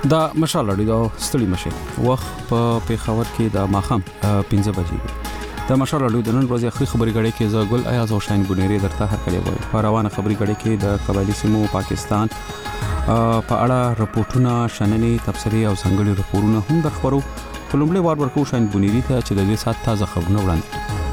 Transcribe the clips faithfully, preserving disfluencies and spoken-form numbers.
دا مشال لري دا ستړي مشه وخت په پیښور کې د ماخام پنځه بجې د مشال لري د نن ورځې اخري خبري غړي کې زګل ایاز او شاین بنيري درته هر کلی وای په روانه خبري غړي کې د قبایلی سیمو پاکستان په اړه راپورټونه شننې تفسیري او څنګهړي راپورونه هم د خبرو په لومړي وار ورکو شاین بنيري ته چې د دې سات تازه خبرونه وړاندې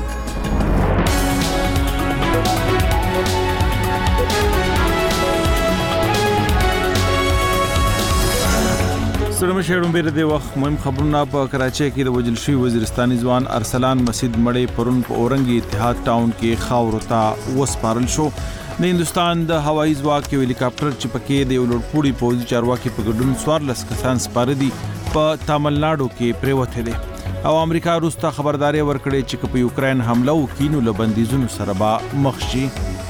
سلام شهرون بیر دی وخت مهم خبرونه په کراچۍ کې د وجل شوی وزیرستاني ځوان ارسلان مسجد مړی پرون په اورنګي اتحاد ټاون کې خاورو ته وسپارل شو د هندستان د هوایي ځواک یو هلیکاپټر چې پکې د یو لوړپوړي پوځي چارواکي په ګډون څوارلس کسان سپاره دي په تامل ناډو کې پریوته دي او امریکا روس ته خبرداري ورکړې چې په یوکرين حمله وکړي نو لبندیزونو سره به مخ شي.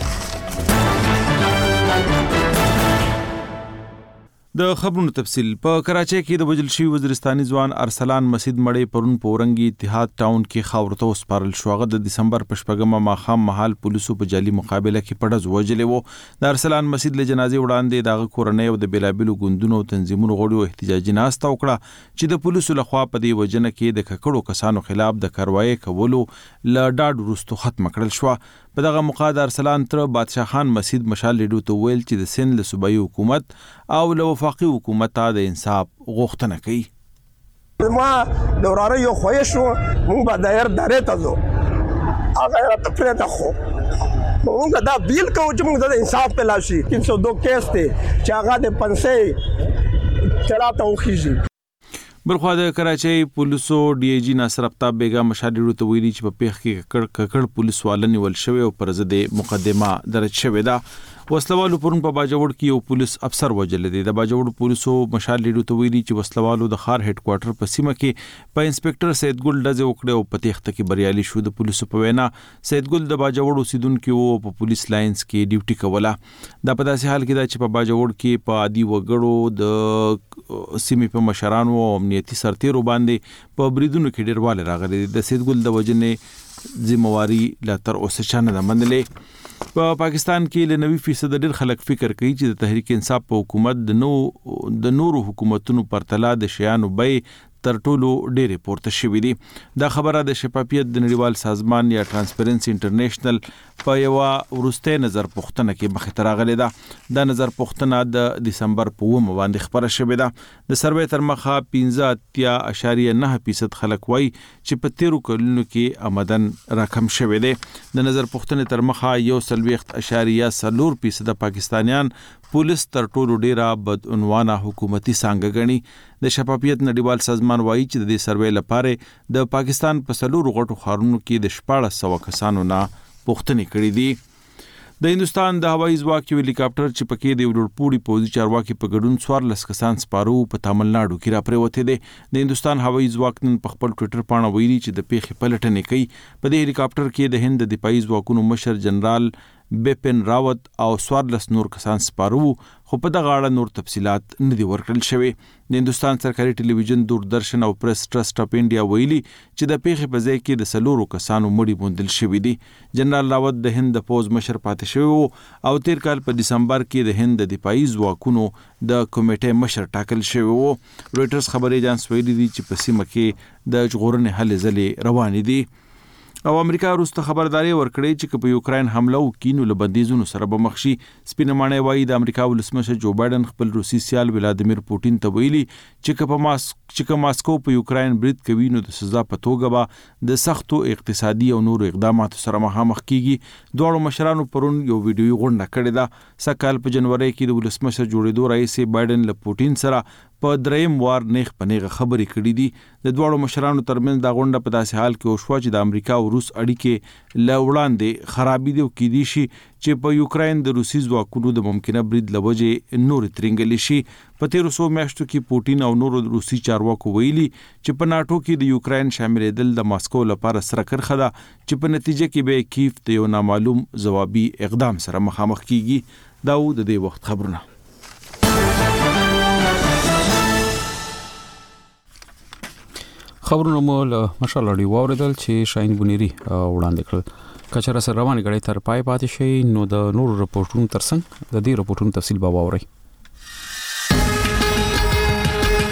د خبرونو تفصیل په کراچۍ کې د وجل شوی وزیرستاني ځوان ارسلان مسجد مړی پرون په اورنګي اتحاد ټاون کې خاورته وسپارل شو. هغه د دسمبر په شپږمه ماښام مهال پولیسو په جالي مقابله کې پړز وجلې وو. د ارسلان مسجد له جنازې وړاندې دغه کورنۍ او د بیلابلو ګوندونو تنظیمونو غړو احتجاجي ناسته وکړه چې د پولیسو لخوا په دې وجنه کې د ککړو کسانو خلاف د کاروایی کولو ل ډاډ وروسته ختم کړل شو. په دغه موقع د ارسلان تر بادشاه خان مسجد مشال لیدو ته ویل چې د سند له صوبایي حکومت او له وفاقي حکومت ته د انصاف غوښتنه کوي. ما دوراره یو خوښ شو مونږ به دایر درې ته ځو هغه راته پرېږده خو مونږ دا بیل کوو چې مونږ د انصاف په لاس شي تین سو دو کیس دی چې هغه د پنسۍ چراته وخیږي. بلخوا د کراچۍ پولیسو ډي ای جی ناصر افتاب بیگم مشاهده ته ویلي چې په پیښ کې ککړ ککړ پولیس والنی ول شوی او پر ضد مقدمه درج شوې ده. وسلوالو پرون په باجوړ کې یو پولیس افسر وجل دي. د باجوړ پولیسو مشاهده ته ویلي چې وسلوالو د خار هډ کوارټر په سیمه کې په انسپکټر سید ګل دزه وکړه او په تخته کې بریالي شو. د پولیسو په وینا سید ګل د باجوړ اوسیدونکو او په پولیس لاینز کې ډیوټي کوله. دا په داسې حال کې دا چې په باجوړ کې په عادي وګړو د سیمې په مشرانو او امنیتي سرتیرو باندې په بریدونو کې ډیرواله راغلي. د سید ګل د وجنې ذمہواری لا تر اوسه چانه نه منلې. په پا پاکستان کې ل نوي فیصد ډیر خلک فکر کوي چې د تحریک انصاف په حکومت د نو د نورو حکومتونو پرتله د شیانو بې تر ټولو ډېر پورته شوې دي. دا خبره د شفافیت د نړیوال سازمان یا ترانسپیرنسي انټرنیشنل په یو ورسته نظر پوښتنه کې مخې ته راغلې ده. دا نظر پوښتنه د دسمبر په اوومه باندې خبره شوې ده. د سروې تر مخه پنځه اتیا اشاریه نه فیصد خلک وایي چې په تیرو کلونو کې آمدن راکم شوې ده. د نظر پوښتنې تر مخه یو سلويخت اشاریه څلور فیصد پاکستانیان پولیس تر ټولو ډیره بدعنوانه حکومتي څنګه غني. د شفافیت نړیوال سازمان وایي چې د دې سروې لپاره د پاکستان په سلورو غټو ښارونو کې د شپږ سوه کسانو نه پوښتنې کړې دي. د هندستان د هوایي ځواک یو هلیکاپټر چې پکې د لوړپوړي پوځي چارواکي په ګډون څوارلس کسان سپارو په تامل ناډو کې را پریوته دي. د هندستان هوایي ځواک نن په خپل ټوئیټر باندې ویلي چې د پیښې پلټنې کوي. په دې هلیکاپټر کې د هند د دفاعي ځواکونو مشر جنرال بپن راوت او سوارلس نور کسان سپارو خو په دغه اړه نور تفصيلات نه دي ورکړل شوی. د هندستان سرکاري ټلویزیون دوردرشن او پریس ټرست اف انډیا ویلي چې د پیښې په ځای کې د سلورو کسانو مړي موندل شوی دي. جنرال راوت د هند د پوز مشر پاتې شوی او تیر کال په دسمبر کې د هند د دفاعي ځواکونو د کمیټې مشر ټاکل شوی وو. رويټرز خبري اژانس ویلي دي چې په سیمه کې د ژغورنې هلې ځلې روانې دي. او امریکا روس ته خبرداري ورکړې چې په یوکرين حمله وکړي نو لبندیزونو سره به مخ شي. سپینمانه وایي د امریکا ولسمشر جو بایدن خپل روسي سیال ولادیمیر پوتین ته ویلي چې په ماس چې ماسکو په یوکرين برید کوي نو د سزا په توګه به د سختو اقتصادي او نورو اقداماتو سره مخامخ کیږي. دوه مشرانو پرون یو ویډیو غونډه کړې ده. سکهال په جنوري کې د ولسمشر جوړېدو رئیس بایدن له پوتین سره په دریم وار نیغ پنیغه خبرې کړې دي. د دوه مشرانو ترمنځ دا غونډه په داسې حال کې وشوه چې د امریکا او روس اړیکې له وړاندې خرابې دي او کې دي شي چې په یوکرين د روسي ځواکونو د ممکنه برید لوجه نور ترنګلې شي. په تیرو سو میاشتو کې پوتین او نورو روسي چارواکو ویلي چې په ناتو کې د یوکرين شاملېدل د ماسکو لپاره سره کرخه ده چې په نتیجه کې به کیف د یو نامعلوم ځوابي اقدام سره مخامخ کیږي. دا و د دې وخت خبرونه. خبرونه مول ماشاءالله دی واردل چې شاین بنيري وړاندې کړل. کچره سره روانه غړي تر پای پاتې شي نو د نور رپورټونو ترڅنګ د دې رپورټونو تفصیل به واوري.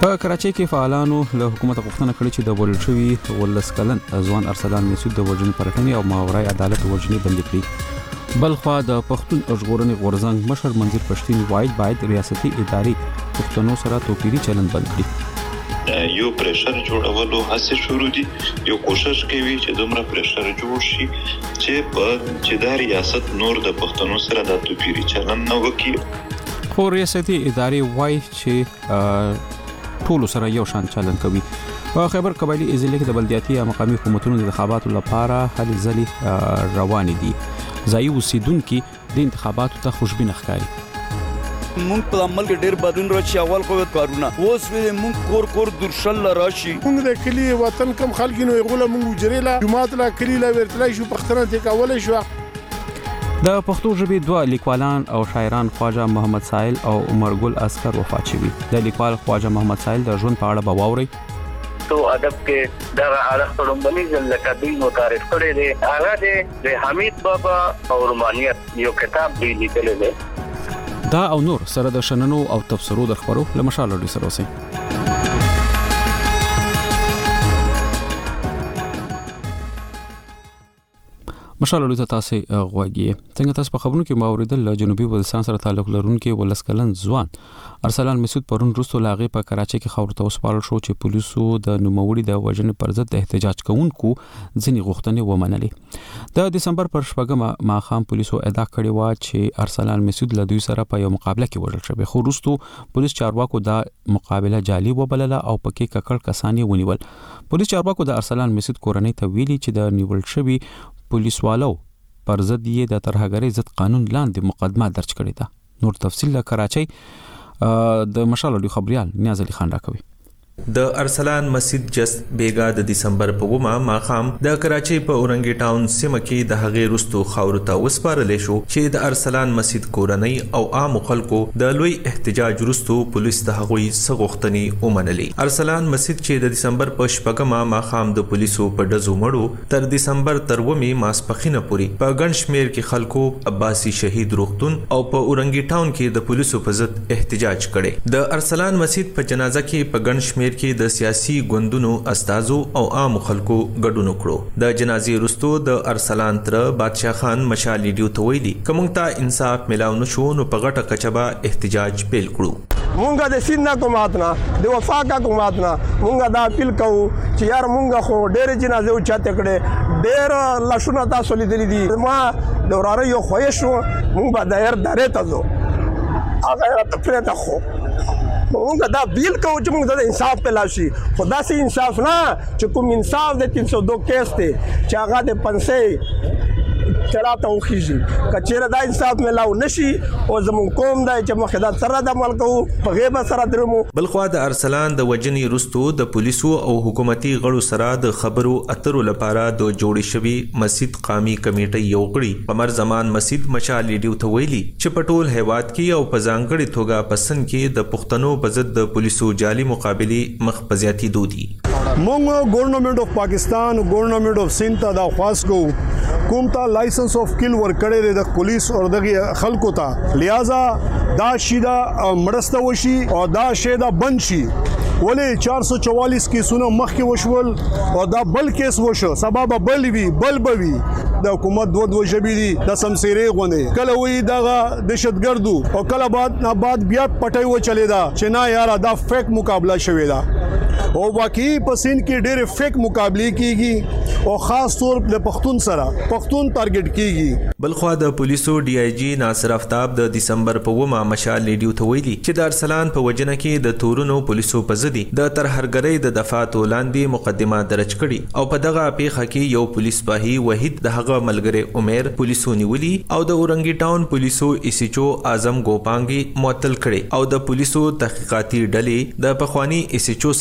په کراچۍ کې فعالانو له حکومت غوښتنه کړې چې د وژل شوي ولس کلن ځوان ارسلان مسعود د وژنې پرټنې او ماورای عدالت وژنې بندي کړي. بلخوا د پښتون ژغورنې غورځنګ مشر منظور پښتين وايي باید ریاستي ادارې پښتنو سره توپیری چلند بند کړي. یو پریشر جوړولو هڅه شروع دي، یو کوشش کوي چې دومره پریشر جوړ شي چې په چې د ریاست نور د پښتنو سره د توپیری چلند نه وکړي. خو ریاستي ادارې وايي چې ټول سره یو شان چلند کوي. په خیبر قبایلی ضلع کې د بلدیاتي او مقامي حکومتونو د انتخاباتو لپاره هلې ځلې روان دي. ځایي اوسیدونکو د انتخاباتو ته خوشبین ښکاري. مونږ په عمل کې ډېر بدلون راشي. اول خو کارونه اوس وې مونږ کور کور درشل راشي. مونږ د کلی وطن کم خلک نو یغله مونږ جریلا جماعت لا کلی لا ورتلای شو پختنه ته کول شو. د پښتو ژبې دوه لیکوالان او شاعران خواجه محمد سائل او عمر ګل اسکر وفات شوي. د لیکوال خواجه محمد سائل د ژوند په اړه به واورئ. تو ادب کې دا عرق تړمبني ځل کبي متعارف کړي دي. هغه د حمید بابا او رومانیت یو کتاب دی لیکل دی. دا او نور سره د شننو او تفسیرو د خبرو لمشال لري سره اوسئ. مشال له تاسو غوږی څنګه تاسو په خبرونو کې ماوریدل له جنوبي وزیرستان سره تعلق لرونکي ولس کلن ځوان ارسلان مسعود پرون وروسته لاغې په کراچۍ کې خبرو ته وسپارل شو چې پولیسو د نوموړي د وژنې پر ضد د احتجاج کوونکو ځینې غوښتنې ومنلې. د دسمبر پر شپږمه ماښام پولیسو ادعا کړې و چې ارسلان مسعود له دوی سره په یو مقابله کې وژل شوی، خو وروسته پولیس چارواکو دا مقابله جعلي وبلله او پکې ککړ کسان یې ونیول. پولیس چارواکو د ارسلان مسعود کورنۍ ته ویلي چې د نیول شوی پولیسوالو پر ضد یې د ترهګرۍ ضد قانون لاندې مقدمه درج کړې ده. نور تفصیل له کراچۍ د مشال لوی خبريال نیاز علي خان راکوي. د ارسلان مسعود جست بیګا د دسمبر په ومه ماخام د کراچۍ په اورنګي ټاون سیمه کې د هغې رستو خاور ته وسپارل شو چې د ارسلان مسعود کورنۍ او عام خلکو د لوی احتجاج رستو پولیس د هغوی سغوښتنې ومنلې. ارسلان مسعود چې د دسمبر په شپږمه ماخام د پولیسو په ډزو مړو تر دسمبر تر ومه ماسپخینه پوري په ګڼ شمیر کې خلکو عباسي شهید روغتون او په اورنګي ټاون کې د پولیسو په ضد احتجاج کړي. د ارسلان مسعود په جنازه کې په ګڼ شمیر کې د سیاسي ګوندونو استازو او عام خلکو ګډون وکړو. د جنازې وروسته د ارسلان تر بادشاہ خان مشال لیډیو ته ویلي کومه ته انصاف ملاو نشو نو په غټه کچبا احتجاج پیل کړو. مونږه د سیند کومات نه د وفا کا کومات نه مونږه دا اپیل کوو چې یار مونږه خو ډېر جنازه او چاته کړي ډېر لښونه تاسو لیدلې دي. ما د وراره یو خوښ شو مونږ به دایر درې ته ځو هغه ته پرې خو مونږ دا بیل کوو چې مونږ د انصاف په لاشي. خدا سي انصاف نه چې کوم انصاف د تین سو دو کیس ته چې هغه د پنسې چلاته وخیږي کچېره دا انصاف ملاو نشي او زمون کوم دا چې مخدات سره د عمل کوو په غیبه سره درمو. بلخوا د ارسلان د وجنې رستو د پولیسو او حکومتي غړو سره د خبرو اترو لپاره د جوړې شوی مسجد قومي کمیټه یو غړي قمر زمان مسجد مشال لیډیو ته ویلي چې په ټول هیواد کې او په ځانګړي توګه پسند کې د پښتنو په ضد د پولیسو جعلي مقابله مخ په زیاتی دودي. مونږ ګورنمنت اف پاکستان ګورنمنت اف سند ته دا خاص کو کوم ته لایسنس اف کل ور کړی د پولیس او دغه خلکو ته لہذا دا شیدا مرسته وشي او دا شیدا بند شي. ولې چار سو چوالیس کې سونه مخ کې وشول او دا بل کیس وشو سبب بل وی بل بوي د حکومت دوه دوه شبي دي د سمسيري غونې کله وی دغه دهشتګردو او کله بعد نه بعد بیا پټي و چلی دا چې نه یار دا فیک مقابله شوی دا او واقعي پسین کې ډېر فیک مقابله کیږي او خاص طور د پښتون سره پښتون ټارګټ کیږي. بلخوا د پولیسو ډي آی جی ناصر افتاب د دسمبر په ومه مشال لیډیو ته ویلي چې د ارسلان په وجنه کې د تورونو پولیسو په ضد د ترهګرۍ د دفعاتو لاندې مقدمه درج کړي او په دغه پیښه کې یو پولیس سپاهي وحید د هغه ملګری عمر پولیسو نیولي او د اورنګي ټاون پولیسو ایسیچو اعظم ګوپانګي معطل کړي او د پولیسو تحقیقاتي ډلې د پخوانی ایسیچو څخه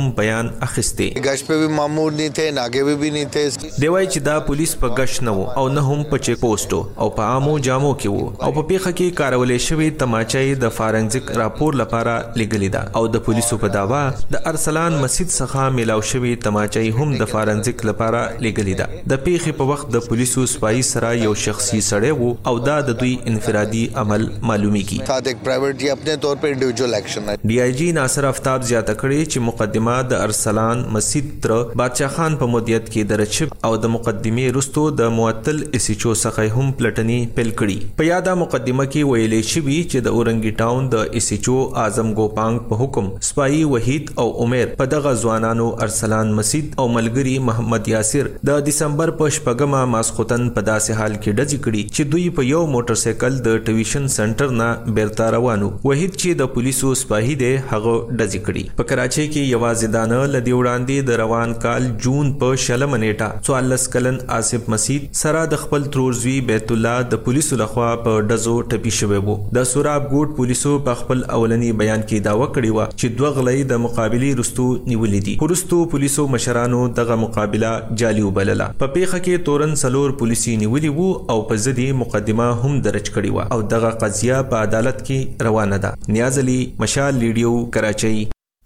هم بیان اخیسته. گشت पे भी मामूल नहीं थे, नागे पे भी नहीं थे. دی وایي چې دا پولیس په گشت نه وو او نه هم په چیک پوسټو او په عامو جامو کې وو او په پیښه کې کارولې شوې تماچای د فارنزیک راپور لپاره لګلې ده او د پولیسو په داوا د ارسلان مسجد څخه ملاو شوې تماچای هم د فارنزیک لپاره لګلې ده. د پیښې په وخت د پولیسو سپایي سره یو شخصي سړی وو او دا د دوی انفرادي عمل معلومیږي. سات ایک پرایویٹ یہ اپنے طور پر انډیویډوال ایکشن ہے. ڈی آئی جی ناصر آفتاب زیاته کړي چې مقدمه د ارسلان مسجد تر بادشاہ خان په مدیریت کې درچ او د مقدمه رستو د معطل اسیچو څخه هم پلټنی پیل کړي. په یاده مقدمه کې ویلې شوی چې د اورنګی ټاون د اسیچو اعظم ګوپانګ په حکم سپایي وحید او عمر په دغه ځوانانو ارسلان مسجد او ملګری محمد یاسر د دسمبر په شپږمه ماسختن په داسې حال کې ډزې کړي چې دوی په یو موټر سایکل د ټیویشن سنټر نه بیرته روانو. وحید چې د پولیسو سپاهی دی هغه ډزې کړي. په کراچۍ کې یوازې دانه لدی وړاندې د روان کال جون په شلمه نیټه څوارلس کلن آصف مسید سره د خپل ترورزوی بیت الله د پولیسو لخوا په ډزو ټپي شوی وو. د سوراب ګوټ پولیسو په خپل اولنی بیان کې داوا کړې و چې دوه غلې د مقابلي رستو نیولې دي. پرستو پولیسو مشرانو دغه مقابله جالي وبلله. په پیښه کې تورن سلور پولیسي نیولې وو او په ضد مقدمه هم درج کړې و او دغه قضیه په عدالت کې روانه ده. نیاز علي، مشال ریډیو، کراچۍ.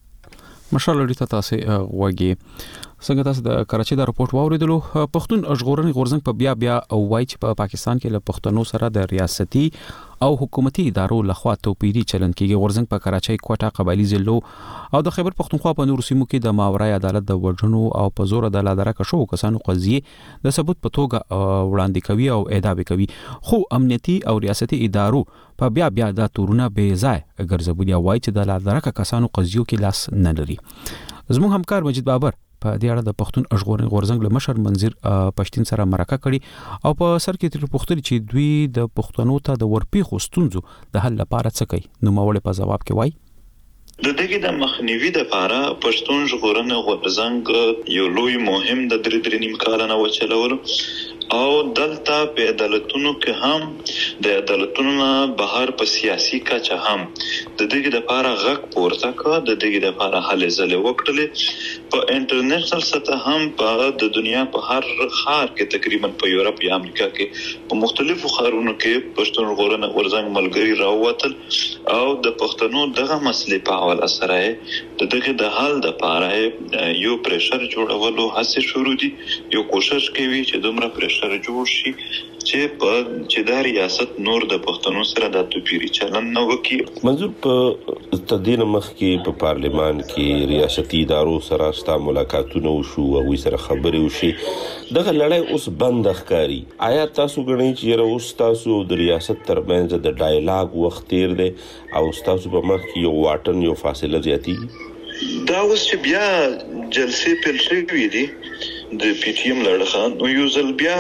مشال لري ته تاسو وګي څنګه تاسو د کراچۍ د رپورت واوریدلو. پښتون ژغورنې غورځنګ په بیا بیا او وایي چې په پاکستان کې له پښتنو سره د ریاستي او حکومتي ادارو لخوا توپیری چلن کېږي. غورځنګ په کراچۍ، کوټه، قبایلی ضلعو او د خیبر پښتونخوا په نورو سیمو کې د ماورای عدالت د وژنو او په زور د لادرکه شو کسانو قضیه د ثبوت په توګه وړاندې کوي او اعدام کوي. خو امنیتي او ریاستي ادارو په بیا بیا د تورونه بې ځای ګرځولي او وایي چې د لادرکه کسانو قضیو کې لاس نه لري. زموږ همکار مجید بابر په دې اړه د پښتون ژغورنې غورځنګ له مشر منظر پښتين سره مرکه کړي او په سر کې تر پوښتنې چې دوی د پښتنو ته د ورپیخو ستونزو د حل لپاره څه کوي. نو ماوړ په جواب کې وایي د دغه د مخنیوي د لپاره پښتون ژغورنې غورځنګ یو لوی مهم د درې درې نیم کال نه وچلول او دلته په عدالتونو کې هم د عدالتونو بهر په سیاسي کچه هم د دغه د لپاره غږ پورته کړ، د دغه د لپاره هلې ځلې وکړلې. په انټرنیشنل سطح هم په د دنیا په هر خار کې تقریبا په یورپ یا امریکا کې په مختلفو خارونو کې پښتون ژغورنې غورځنګ ملګری راووتل او د پښتنو دغه مسلې په حواله سره د دغه د حل د لپاره یو پریشر جوړولو هڅه شروع دي. یو کوشش کوي چې دومره پریشر جوړ شي چې په چې د ریاست نور د پښتنو سره د توپیری چلن نه وکي. منظور په تدین مخ کې په پارلیمان کې ریاستي ادارو سره ستا ملاقاتونه وشو او وی سره خبرې وشي. دغه لړۍ اوس بند ښکاري. آیا تاسو غواړئ چې یو اوس تاسو د ریاست ترمنځ د ډایلاګ وخت تیر دی او تاسو په مخ کې یو واټن یو فاصله زیاتی؟ دا اوس چې بیا جلسې پیل شوې دي د پی ټی ایم لړخه نو یو ځل بیا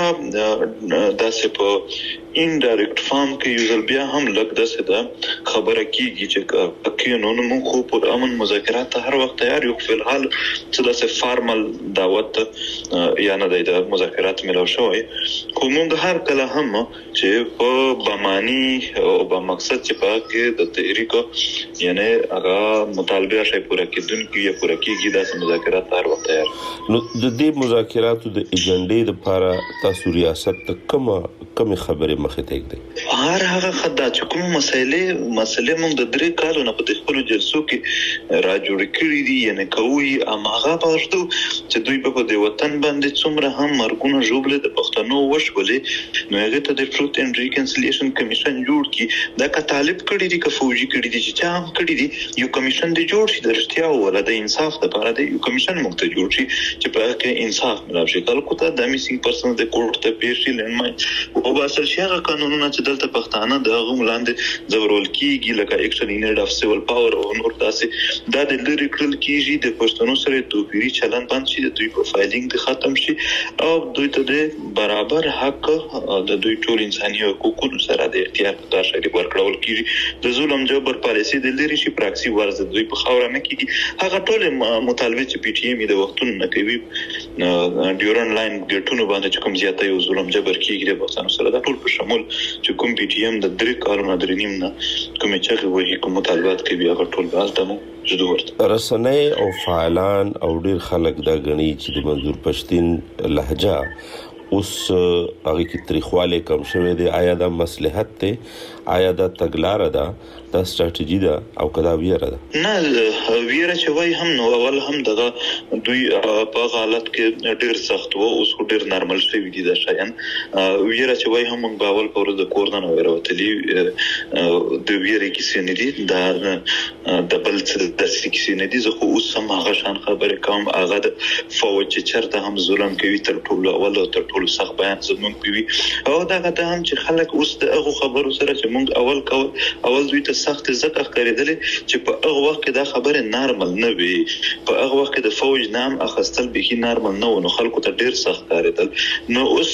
داسې په انډایرکټ فارم کې یو ځل بیا هم لګ داسې دا خبره کیږي چې کې نو موږ خو پر امن مذاکرات هر وخت تیار یو. په الحال چې داسې فارمل دعوت یا نه د مذاکرات ملو شوی خو موږ هر کله هم چې په بمانی او په مقصد چې په کې د تحریک یعنی هغه مطالبه شي پوره کېدونکي یا پوره کېږي داسې مذاکرات هر وخت تیار. نو د دې مذاکراتو د ایجنډې لپاره تاسو ریاست ته کومه کومه خبره مخې ته کړئ؟ هر هغه خدای چې کوم مسایلې مسلې موږ د درې کالو نه په خپل جلسو کې را جوړ کړی دي یعنی کوي اماغه پښتو چې دوی په دې وطن باندې څومره هم مرګونه جوړل د پښتنو وشولې نو هغه ته د ټروت اینډ ریکنسیلیشن کمیشن جوړ کی دا کا طالب کړی دي که فوجي کړی دي چې چا هم کړی دي یو کمیشن دی جوړ شي د رښتیا ولا د انصاف لپاره دی یو کمیشن موږ ته جوړ شي چې په کې انصاف ملاب شي. خلکو ته د میسینګ پرسن د کورټ ته پیښې لنمای او باسل شي هغه قانونونه چې دلته پښتانه د هغه ملاندې زورول کیږي لکه ایکشن ان اډ اف سیول پاور او نور داسې دا د لری کړل کیږي د پښتنو سره توپیری چلن باندې چې د دوی پروفایلینګ ختم شي او دوی ته د برابر حق د دوی ټول انساني حقوقو سره د اختیار په تاسو ورکړل کیږي. د ظلم جبر پالیسي د لری شي پراکسي ورز دوی په خاور نه کیږي. هغه ټول مطالبه چې پی ټی ایم د وختونو نه کوي ډیورن لاین ګټونو باندې کوم زیاته یو ظلم جبر کیږي د پاکستان سره د ټول په شمول چې کوم پی ټی ایم د درې کارونو درې نیم نه کوم چې وایي کوم مطالبات کوي هغه ټول بالته رسنۍ او فعالان او ډیر خلک دا غني چې د منظور پښتين لهجه اوس هغه کې تاریخواله کم شوه دی. آیا دا مصلحت ته آیا دا تګلار ده دا ستراتیژي ده او کدا ویره ده؟ نه ویره چې وای هم نو اول هم دغه دوی په حالت کې ډیر سخت وو اوس ډیر نارمل شوی دي دا شایان ویره چې وای هم باول پر د کوردن وروتلی د ویره کې سندې دا د بل څه د سکسي نه دي زه خو اوس هم هغه شان خبره کوم هغه د فوج چې چرته هم ظلم کوي تر ټولو اول او تر ټولو سخت بیان زمونږ کوي او دا غته هم چې خلک اوس دغه خبرو سره چې مونږ اول کول اول دوی ته سخت زکه ښکارېدل چې په هغه وخت کې دا خبره نارمل نه وي. په هغه وخت کې د فوج نام اخستل به نارمل نه و نو خلکو ته ډیر سخت ښکارېدل. نو اوس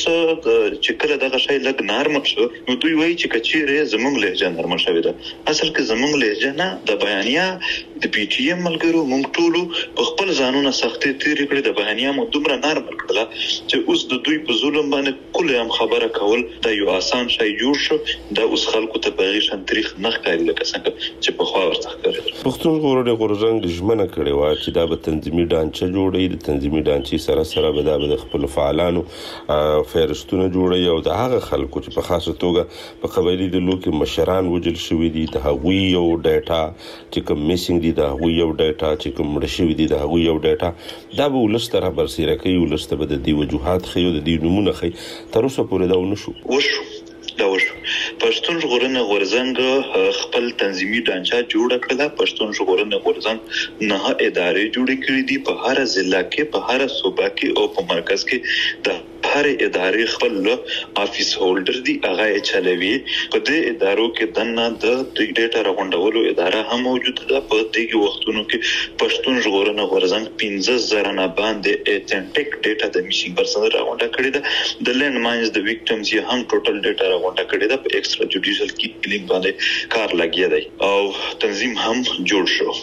چې کله دغه شی لګ نارمل شو نو دوی وایي چې کچېره زمونږ لهجه نارمل شوې ده. اصل کې زمونږ لهجه نه د بیانیا د پی ټی ایم ملګرو مونږ ټول په خپل ځانونه سختي تیری کړې د بیانیا مو دومره نارمل کړل چې اوس د دوی په ظلم باندې کله هم خبره کول دا یو آسان شی جوړ شو. دا اوس خلکو ته په غیشن تاریخ نه ښکاري لکه څنګه چې په خوا ورته ښکاري. پښتون ژغورنې غورځنګ ژمنه کړې و چې دا به تنظیمي ډانچه جوړي د تنظیمي ډانچې سره سره به دا به خپل فعالانو فهرستونه جوړي او د هغه خلکو چې په خاصه توګه په قبایلی د لوکي مشران وجل شوی دي د هغوی یو ډاټا چې کوم میسینګ دي د هغوی یو ډاټا چې کوم مرشوي دي د هغوی یو ډاټا دا به ولستره برسیره کوي ولسته به د دی وجوهات خيو د دی نمونه خي تر اوسه پورې دا ونشو وشو دا وشو. پښتون ژغورنې غورځنګ خپل تنظیمي ډانچه جوړ کړل. پښتون ژغورنې غورځنګ نه ادارې جوړې کړې دي په هر ضلع کې په هر صوبه کې او په مرکز کې د هر ادارې خپل افیس هولډر دی هغه چلوي. په دې ادارو کې دنه د ډیټا راغونډولو اداره هم موجوده ده. په دې وختونو کې پښتون ژغورنې غورځنګ پنځه زره نه باندې اتنټیک ډیټا د میشنګ پرسن راغونډه کړې ده. د لینډ ماینز د ویکټمز یې هم ټوټل ډیټا راغونډه کړې ده. په ایکسترا جوډیشل کیلینګ باندې کار لګیا دی او تنظیم هم جوړ شو.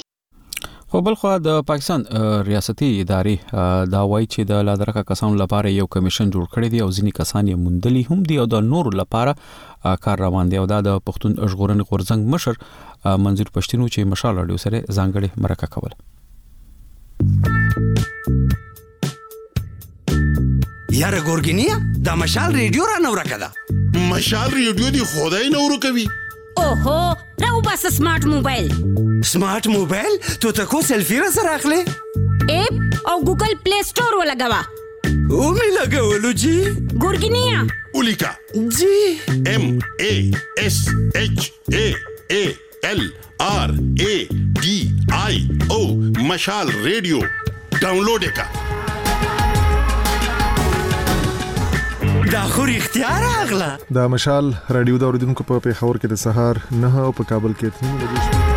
خو بل خو د پاکستان ریاستي ادارې دا وایي چې د لادرکه کسانو لپاره یو کمیشن جوړ کړی دی او ځینی کسان یې مندلي هم دي او د نور لپاره کار روان دی او دا د پښتون ژغورنې غورځنګ مشر منظور پښتين چې مشال اړیو سره ځانګړي مرکه کول. یاره ګورګینیا دا مشال ریډیو را نو راکړه. مشال ریډیو دی خدای نو ورو کوي. اوهو راو بس سمارټ موبایل. سمارټ موبایل ته تا کو سیلفی را سره اخلي اپ او ګوګل پلی سٹور ولګوا او می لګولو جی ګورګینیا اولیکا جی ام ا اس اچ ا ا ال ار ا ډي آی او مشال ریډیو ډاونلوډ وکړه. دا خو اختیار اغلا دا مشال رادیو دا اوریدونکو په پیښور کې د سهار نه او په کابل کې تنو بجې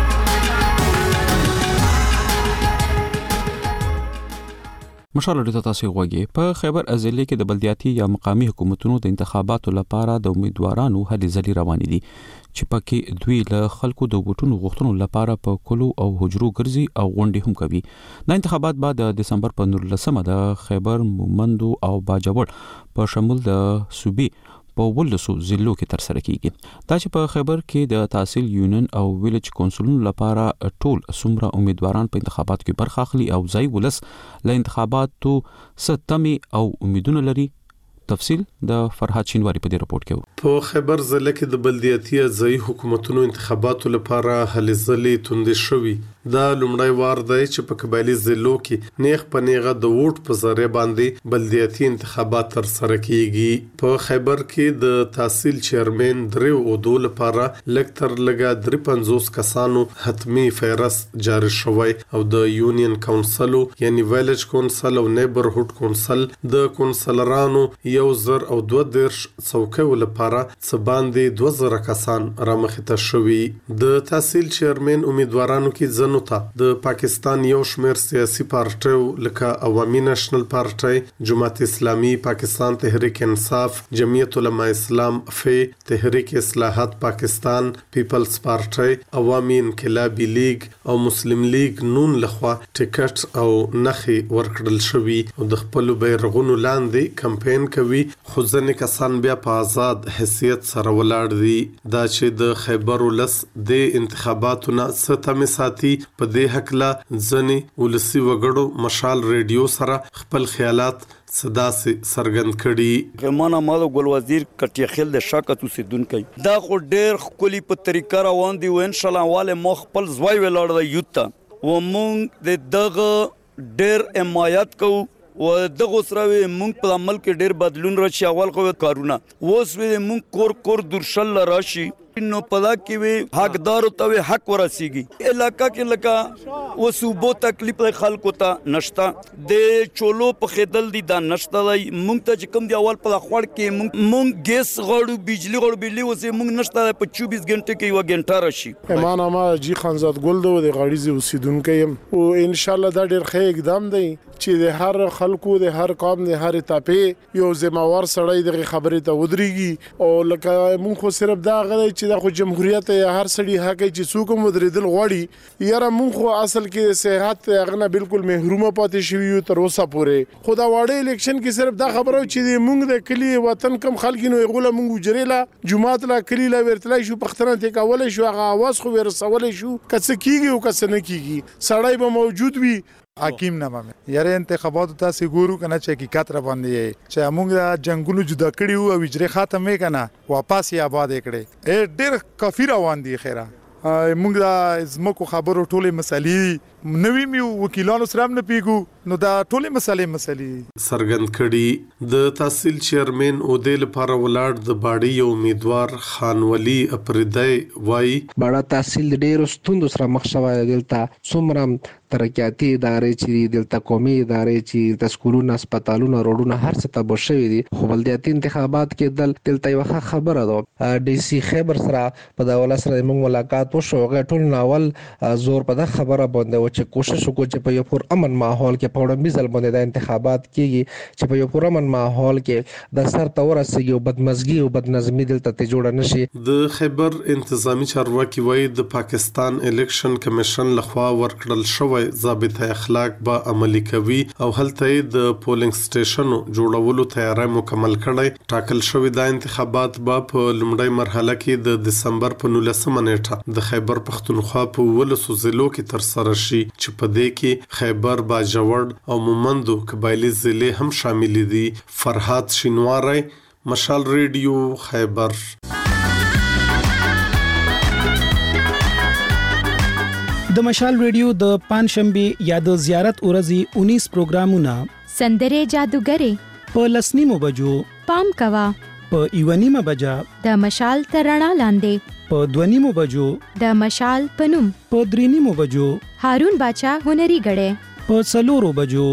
مشال رادیو تاسو غوږی په خیبر ازلی کې د بلدیاتي یا مقامی حکومتونو د انتخاباتو لپاره د امیدوارانو هلې ځلې روانې دي چې پکې دوی له خلکو د ووټونو غوښتنو لپاره په کلو او حجرو ګرځي او غونډې هم کوي. د انتخابات بعد د دسمبر په نولسمه د خیبر مومندو او باجوړ په شمول د صوبې په ولسو ضلعو کې تر سره کیږي. دا چې په خیبر کې د تحصیل یونین او ویلج کونسلونو لپاره ټول څومره امیدواران په انتخاباتو کې برخه اخلي او ځای ولس له انتخاباتو ستمي او امیدونه لري. تفصیل د فرحات شینواری په دې رپورت کې. په خیبر ضلع کې د بلدیاتي ځای حکومتونو انتخاباتو لپاره هلې ځلې توندې شوې. دا لومړی وار دی چې په قبایلی ضلعو کې نیغ په نیغه د ووټ په ذریعه باندې بلدیاتي انتخابات تر سره کیږي. په خیبر کې د تحصیل چیرمن درې عہدو لپاره لږ تر لږه درې پنځوس کسانو حتمی فهرست جاری شوی او د یونین کونسلو یعنی ویلج کونسل او نیبرهود کونسل د کونسلرانو یو زر او دوه دیرش څوکیو لپاره څه باندې دوه زره کسان رامخته شوي. د تحصیل چیرمن امیدوارانو کې ځنو ځوانانو ته د پاکستان یو شمېر سیاسي پارټیو لکه عوامي نېشنل پارټي، جماعت اسلامي، پاکستان تحریک انصاف، جمعیت علماء اسلام، فی، تحریک اصلاحات پاکستان، پیپلز پارټي، عوامي انقلابي لیگ او مسلم لیگ نون لخوا ټیکټ او نخې ورکړل شوي او د خپل بیرغونو لاندې کمپاین کوي، خو ځینې کسان بیا په آزاد حیثیت سره ولاړ دي. دا چې د خیبر ولس د انتخاباتو نه څه تمې ساتي، په دې هکله ځینې ولسي وګړو مشال ریډیو سره خپل خیالات صدا سي سرګند کړي. غمانه مال ګل وزیر کټیخل د شاکت اوسیدونکو دا خو ډېر خولي په طریقه روان دي و ان شاء الله والے مخ خپل زوی ولاړ دی یوتا و مونږ د دغه ډېر حمایت کوو و دغه سره مونږ په عمل کې ډېر بدلون راشي. اول خو کارونه اوس وی مونږ کور کور درشل راشي نو پدا کې وی حقدار ته حق ورسیږي. علاقہ کې لکه و صوبو تکلیف خلکو ته نشتا د چولو په خدل دي دا نشتا دی. مونږ ته چې کوم دی اول په خوړ کې مونږ مونږ ګیس غړو بجلی غړو بجلی وسه مونږ نشتا په چوبیس غنټه کې یو غنټه راشي. ایمان ما جی خانزاد ګل دو د غړي اوسیدونکو يم او ان شاء الله دا ډېر ښه اقدام دی چې د هر خلکو د هر قوم د هر تاپې یو ذمہوار سړی د خبرې ته ودرېږي او لکه مونږ خو صرف دا غواړو چې د خو جمهوریت هر سړی حق چې څوک مدریدل غواړي یاره مونږ خو اصل کې صحت هغه بالکل محرومه پاتې شوی یو تر اوسه پورې. خدا واړې الیکشن کې صرف دا خبرو چې مونږ د کلی وطن کم خلکینو غوله مونږ جریلا جمعات لا کلی لا ورتلای شو پختنه ته کول شو هغه आवाज خو ورسول شو کڅ کیږي او کڅ نه کیږي سړی به موجود وي. حکیم نامه مې یاره انتخاباتو تاسو ګورو کنه چې حقیقت را باندې چې موږ جنگونو جدا کړیو او اجرا ختمه کنه واپس یې آباد کړي ډېر کافی روان دي. خیره موږ د زمکو خبرو ټولې مسلې نوې میو وکیلانو سره نه پیګو نو دا ټولې مسلې مسلې سرګند کړي. د تحصیل چیرمن او د لپاره ولاړ د باډي یو امیدوار خان ولی اپریدای وای باډا تحصیل ډېر ستوند سره مخ شوی دلته څومره ترقیاتي ادارې چې دلته قومي ادارې چې د سکولونو هسپتالونو روډونو هر څه ته بشوي دي خو بلدیاتي انتخابات کې دل دلته یو خبره ده ډي سي خیبر سره په داوله سره موږ ملاقات وشو غو ټول ناول زور په د خبره باندې و چې کوشش وکړو چې په یو پر امن ماحول کې په وړاندې ځل باندې د انتخابات کېږي چې په یو پر امن ماحول کې د سر تور سره یو بدمزګي او بدنظمي دلته ته جوړ نشي. د خیبر انتظامی چارواکي وایي د پاکستان الیکشن کمیشن لخوا ورکړل شوی ضابطه اخلاق به عملی کوي او هلته د پولینګ سټیشنو جوړولو تیاری مکمل کړي. ټاکل شوی د انتخابات به په لومړۍ مرحله کې د دسمبر په نولسمه نیټه د خیبر پختونخوا په ولسو ضلعو کې تر سره شي چې په دې کې خیبر، باجوړ او مومندو قبایلی ضلع هم شامل دي. فرحات شینواری، مشال ریډیو، خیبر. د مشال ریډیو د پنځشنبه یا د زیارت ورځې انیس پروګرامونه سندره جادوګری په لسنیمو بجو پام کوا په ایونیمه بجا د مشال ترڼا لاندې په دونیمو بجو د مشال پنوم په درینیمو بجو هارون باچا هنري غړې په څلورو بجو.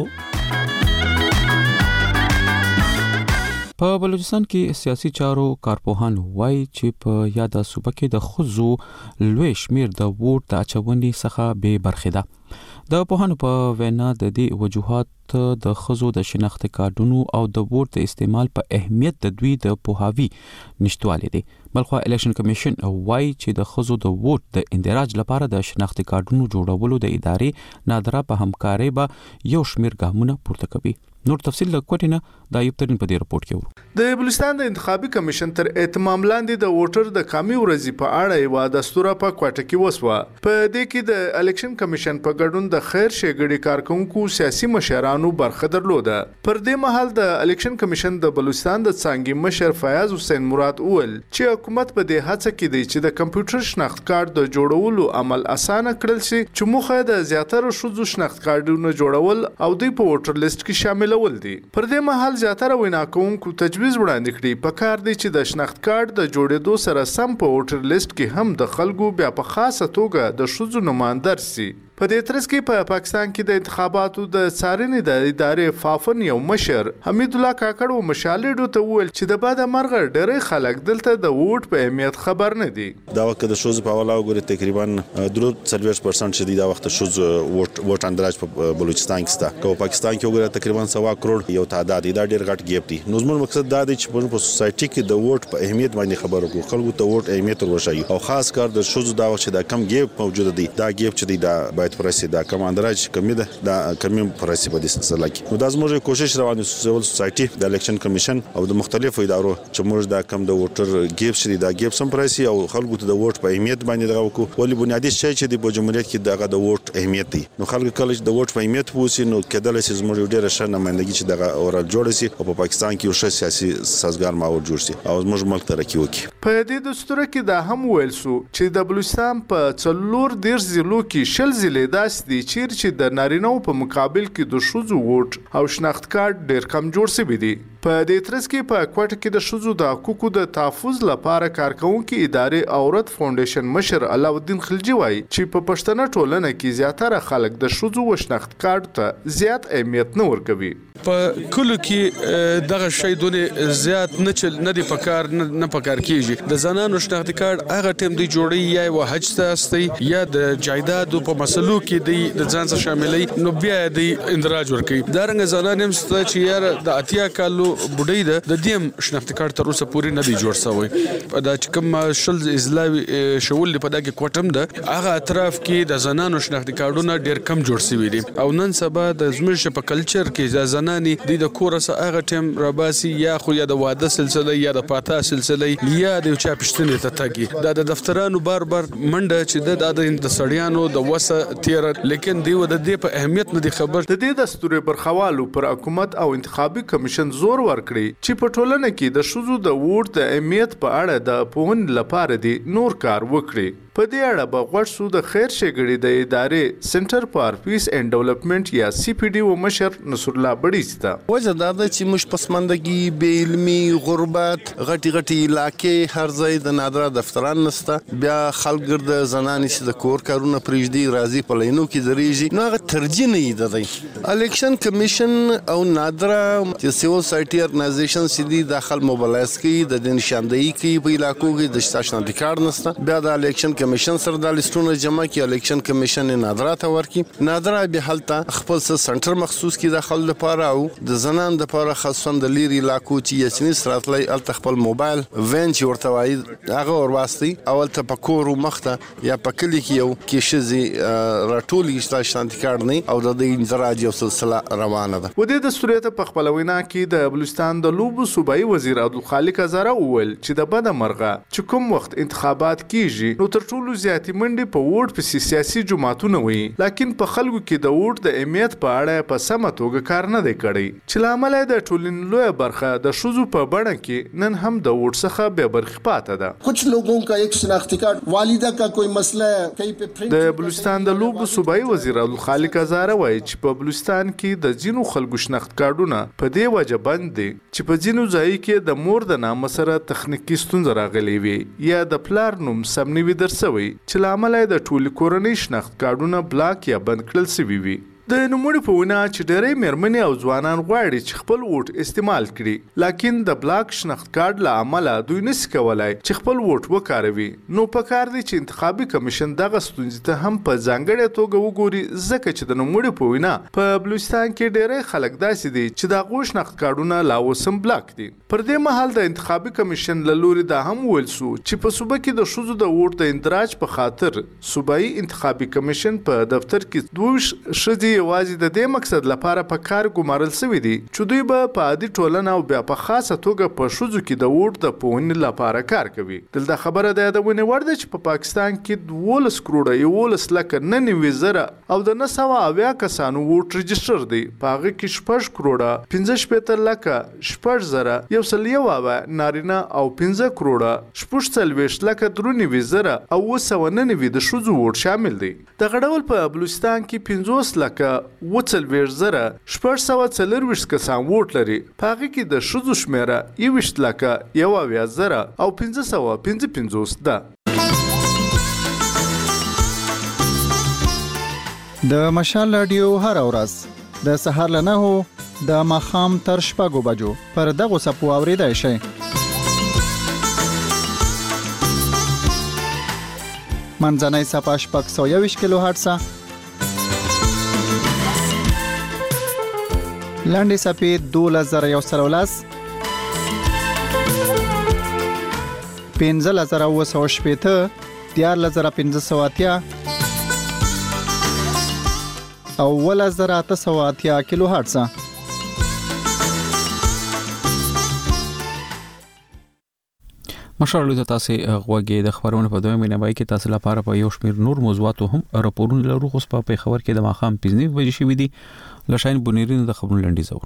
په بلوچستان کې سیاسي چارو کارپوهان وایي چې په یاده صوبه کې د خزو لوی شمیر د ووټ د اچونې څخه به برخه ده. د پوهانو په وینا د دې وجوهات د خزو د شناخت کارډونو او د ووټ د استعمال په اهمیت د دوی د پوهاوی نشټوالی دي. بلخو الیکشن کمیشن وایي چې د خزو د ووټ د اندراج لپاره د شناخت کارډونو جوړولو د ادارې نادره په همکارۍ به یو شمیر ګامونه پورته کوي. نور تفصیل له کوټینه د ایوب ترین په دې رپورت کې ورو. د بلوچستان د انتخابي کمیشن تر اهتمام لاندې د ووټر د کامي ورځې په اړه یو دستور په کوټه کې وسوه. په دې کې د الیکشن کمیشن په ګډون د خیر شګړې کارکونکو سیاسي مشرانو برخه درلوده. پر دې مهال د الیکشن کمیشن د بلوچستان د څنګه مشر فیاض حسین مراد اول چې حکومت په دې هڅه کې دی چې د کمپیوټر شناخت کارت د جوړولو عمل اسانه کړل شي چې موخه د زیاتره شوزو شناخت کارتونو جوړول او د په ووټر لیست کې شامل ول دي. پر دې مهال زیاتره وینا کوونکو تجویز وړاندې کړي په کار دی چې د شناخت کارت د جوړېدو سره سم په ووټر لیست کې هم د خلکو بیا په خاصه توګه د شوزو نمائندر سي. په دې ترڅ کې په پاکستان کې د انتخاباتو د څارنې د ادارې فافن یو مشر حمید الله کاکړ و مشال ریډیو ته وویل چې د بعد مرغه ډېری خلک دلته د ووټ په اهمیت خبر نه دي. دا وخت د شوز په حواله وګورئ تقریبا درو څلوېښت پرسنټ چې دا وخت شوز ووټ ووټ اندراج په بلوچستان کې ستا کو پاکستان کې وګورئ تقریبا سوا کروڑ یو تعداد دا ډېر غټ ګیپ دی. نو زموږ مقصد دا دی چې په سوسایټي کې د ووټ په اهمیت باندې خبرو وکړو، خلکو ته ووټ اهمیت ورشي او خاص کار د شوز دا چې دا کم ګیپ موجود دی دا ګیپ چې دی دا باید پرسي دا کم اندراج کمی ده دا کمی پرسي په دې سلسله کې. نو دا زموږ کوشش روان دي سیول سوسایټي د الیکشن کمیشن او د مختلفو ادارو چې موږ دا کم د ووټر ګیپ چې دا ګیپ سم پرسي او خلکو ته د ووټ په اهمیت باندې دا وکړو. ولې بنیادی شی چې د جمهوریت کې دغه د ووټ اهمیت دی. نو خلک کله چې د ووټ په اهمیت پوسی نو کېدل چې زموږ ډېر ښه نمائندګي چې دغه اورل جوړ شي او په پاکستان کې یو ښه سیاسي سازګار ماحول جوړ شي او زموږ ملک ترقي وکړي. په دې دستور کې دا هم ویل سو چې د بلوچستان په څلور دېرش ضلعو کې شل ضلع داسې دي چیرې چې د نارینه‌و په مقابل کې د ښځو ووټ او شناخت کارت ډېر کم جوړ شوي دي. په دې ترڅ کې په کوټه کې د ښځو د حقوقو د تحفظ لپاره کارکونکي ادارې عورت فاونډیشن مشر علاءالدین خلجي وایي چې په پښتنه ټولنه کې زیاتره خلک د ښځو و شناخت کارت ته زیات اهمیت نه ورکوي. په کلو کې دغه شی دونه زیات نه چل نه دی پکار نه پکار کیږي. د زنانو شناخت کارت هغه ټیم دی جوړي یا و حج ته استي یا د جایداد په مسلو کې دی د ځان سره شاملې نو بیا دی اندراج ورکي. دا رنګ زنان هم ست چې یار د اتیا کالو بډای ده د دې شناخت کارت تر اوسه پوری نه دی جوړ شوی. دا چې کوم شل ازلاوي شول په دغه کوټم ده هغه اطراف کې د زنانو شناخت کارتونه ډیر کم جوړ شوی دي او نن سبا د زموږ په کلچر کې د زناني د کورس هغه ټیم رباسي یا خو یا د واده سلسله یا د پاتا سلسله یا د چا پښتنې ته تاګي دا د دفترانو بار بار منډه چې د د سړیانو د وسه تیر لیکن دی د دې په اهمیت نه دی خبر. د دې دستور برخوالو پر حکومت او انتخابي کمیشن زور ورکړي چې په ټولنه کې د ښځو د ووټ د اهمیت په اړه د پوهنې لپاره دی نور کار وکړي. په دې اړه به غوښ سو د خیر شګړې د ادارې سنټر فار پیس اینڈ ډیولپمنٹ یا سی پی ډي او مشر نصر الله بډیستا وجه دا ده چې موږ پسماندګي بې علمي غربت غټي غټي علاقې هر ځای د نادره دفتران نسته بیا خلک ګرد زنانې چې د کور کارونه پرېږدي راځي په لینو کې درېږي نو هغه ترجیح نه یې دی. الیکشن کمیشن او نادره چې سیول سوسایټي ارګنایزیشن چې دي داخل موبلایز کوي د دې نشاندهي کوي په علاقو کې د شتاشنه ریکارډ نسته بیا د الیکشن کمیشن سره د لیستونو جمع کی الیکشن کمیشن نادره ته ورکی نادره به حالت خپل سنټر مخصوص کی داخل لپاره او د زنان د لپاره خاصون د لیری علاقو چې یسنی سراتلای ال خپل موبایل وین چې ورته وایي هغه ورواستي اول ته پکور مخته یا پکلی کې یو کې شزي راټولې شته شانتي کارت نه او د اندراج یو سلسله روانه ده. و دې د سوريته په خپل وینا کې د بلوچستان د لوبو صوبایي وزیر عبدالخالق ازاره وویل چې د بده مرغه چې کوم وخت انتخابات کیږي نو تر ټولو زیاتې منډې په ووټ په سیاسي جماعتونو وي لکن په خلکو کې د ووټ د اهمیت په اړه په سمه توګه کار نه دی کړی چې لامل د ټولنې لویه برخه د ښځو په بڼه کې نن هم د ووټ څخه بې برخې پاته ده. کچھ لوگوں کا ایک شناختی کارت والدہ کا کوئی مسئلہ ہے کہیں پہ پرنٹ د بلوچستان د لوبو صوبایي وزیر عبدالخالق ازاره وایي چې په بلوچستان کې د ځینو خلکو شناخت کارتونه په دې وجه بند دي چې په ځینو ځای کې د مور د نامه سره تخنیکی ستونزه راغلي وي یا د پلار نوم سم نه وي درسوي چې لامل د ټولي کورنۍ شناخت کارتونه بلاک یا بند کړل شوي وي. د نوموړي په وینا چې ډېری مېرمنې او ځوانان غواړي چې خپل ووټ استعمال کړي لکن د بلاک شناخت کارت له امله دوی نشي کولای چې خپل ووټ وکاروي. نو پکار دی چې انتخابي کمیشن دغه ستونزې ته هم په ځانګړې توګه وګوري ځکه چې د نوموړي په وینا په بلوچستان کې ډېری خلک داسې دي چې د هغو شناخت کارتونه لا اوس هم بلاک دي. پر دې مهال د انتخابي کمیشن له لوري دا هم ویل سو چې په صوبه کې د ښځو د ووټ د اندراج په خاطر صوبایي انتخابي کمیشن په دفتر کې دوه ښځې یوازې د دې مقصد لپاره په کار ګمارل شوی دي چې دوی به په عادي ټولنه او بیا په خاصه توګه په ښځو کې د ووټ د پوهنې لپاره کار کوي. دلته خبره د یادونې وړ ده چې په پاکستان کې دولس کروړه یولس لکه نه نوي زره او د نه سوه اویا کسانو ووټ رجسټر دی په هغه کې شپږ کروړه پنځه شپېته لکه شپږ زره یو سل یو اوه نارینه او پنځه کروړه شپږ څلوېښت لکه درې نوي زره او اوه سوه نه نوي د ښځو ووټ شامل دی. دغه ډول په بلوچستان کې پنځوس لکه اوه څلوېښت زره شپږ سوه څلرویشت کسان ووټ لري په هغه کې د ښځو شمېره یوویشت لکه یو اویا زره او پنځه سوه پنځه پنځوس ده. د مشال رادیو هر ورځ د سهار له نهو د ماخام تر شپږو بجو پر دغه سپو اوریدای شئ. منځنۍ صفحه شپږ سوه یوویشت کیلو هرتز، لاندې صفحه دولس زره یو سل ولس، پنځلس زره اوه سوه شپېته، دیارلس زره پنځه سوه اتیا او اوولس زره اته سوه اتیا کیلو هرتز. مشال له تاسو غوږی د خبرونو په دویمه نیمه کې تاسو لپاره په یو شمېر نور موضوعاتو هم راپورونه لرو. خو په خبر کې د ماخام پنځه بجې شوې دي. لشاین بونیرین د خبرونو لنډی زور.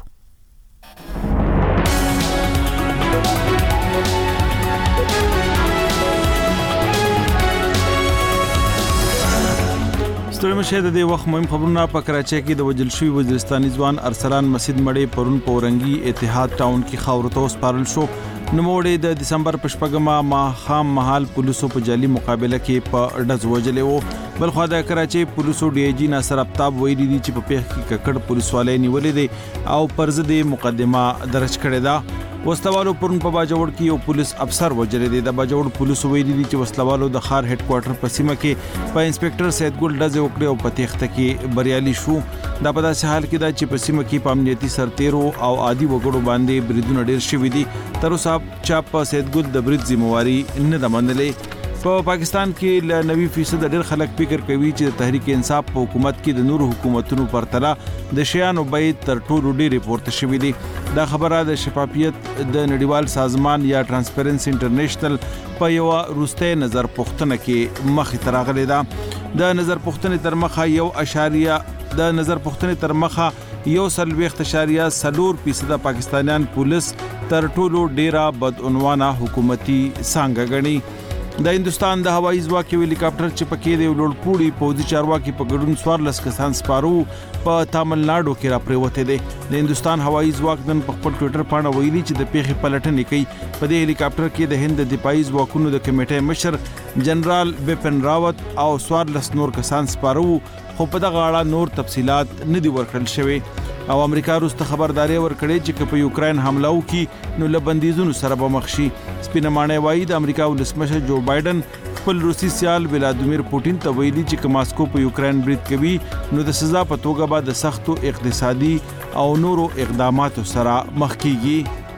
ستړي مشه د دې وخت مهم خبرونه په کراچۍ کې د وجل شوی وزیرستاني ځوان ارسلان مسجد مړې پرون پورنګي اتحاد ټاون کې خاورته وسپارل شو. نوموړی د دسمبر په شپږمه ما خام محل پولیسو په جالي مقابله کې په ډز وجلې وو. بلخو د کراچۍ پولیسو ډي اي جي ناصر افتاب ویلي دي چې په پیښ کې ککړ پولیسوالۍ نیولې دي او پر ضد مقدمه درج کړې ده. وسلوالو پرون په باجوړ کې یو پولیس افسر وجلې دي. د باجوړ پولیسو ویلي دي چې وسلوالو د خار هډ کوارټر په سیمه کې په انسپکټر سید ګل ډز وکړي او په تخته کې بریالي شو. دا په داسې حال کې ده چې په سیمه کې په امنیتي سرتیرو او عادي وګړو باندې بریدونه ډېر شوي دي. تر اوسه چا په سید ګل د برید ذمہواری نه ده منلې. په پا پاکستان کې ل نوي فیصد ډېر خلک فکر کوي چې د تحریک انصاف په حکومت کې د نورو حکومتونو پرتله د شیانو بیه تر ټولو ډېرې پورته شوې دي. دا خبره د شفافیت د نړیوال سازمان یا ترانسپیرنسي انټرنیشنل په یو روسته نظر پوښتنه کې مخې ته راغلې ده. د نظر پوښتنې تر مخه یو اشاریه د نظر پوښتنې تر مخه یو سلويخت اشاریه سلور فیصد پاکستانیان پولیس تر ټولو ډیره بدعنوانه حکومتي څنګه غني. د هندستان د هوایي ځواک یو هلیکاپټر چې پکې د لوړپوړي پوځي چارواکي په ګډون څوارلس کسان سپارو په تامل ناډو کې را پریوته دي. د هندستان هوایي ځواک نن په خپل ټوئیټر باندې ویلي چې د پیښې پلټنې کوي. په دې هلیکاپټر کې د هند د دفاعي ځواکونو د کمیټې مشر جنرال بپن راوت او څوارلس نور کسان سپارو، خو په دغه اړه نور تفصيلات نه دي ورکړل شوی. او امریکا وروسته خبرداري ورکړې چې په یوکرين حمله وکړي نو لبندیزونو سره به مخ شي. سپینمانه وایي د امریکا ولسمشر جو بایدن خپل روسي سیال ولادیمیر پوتین ته ویلي چې ماسکو په یوکرين برید کوي نو د سزا په توګه به د سختو اقتصادي او نورو اقداماتو سره مخ کیږي.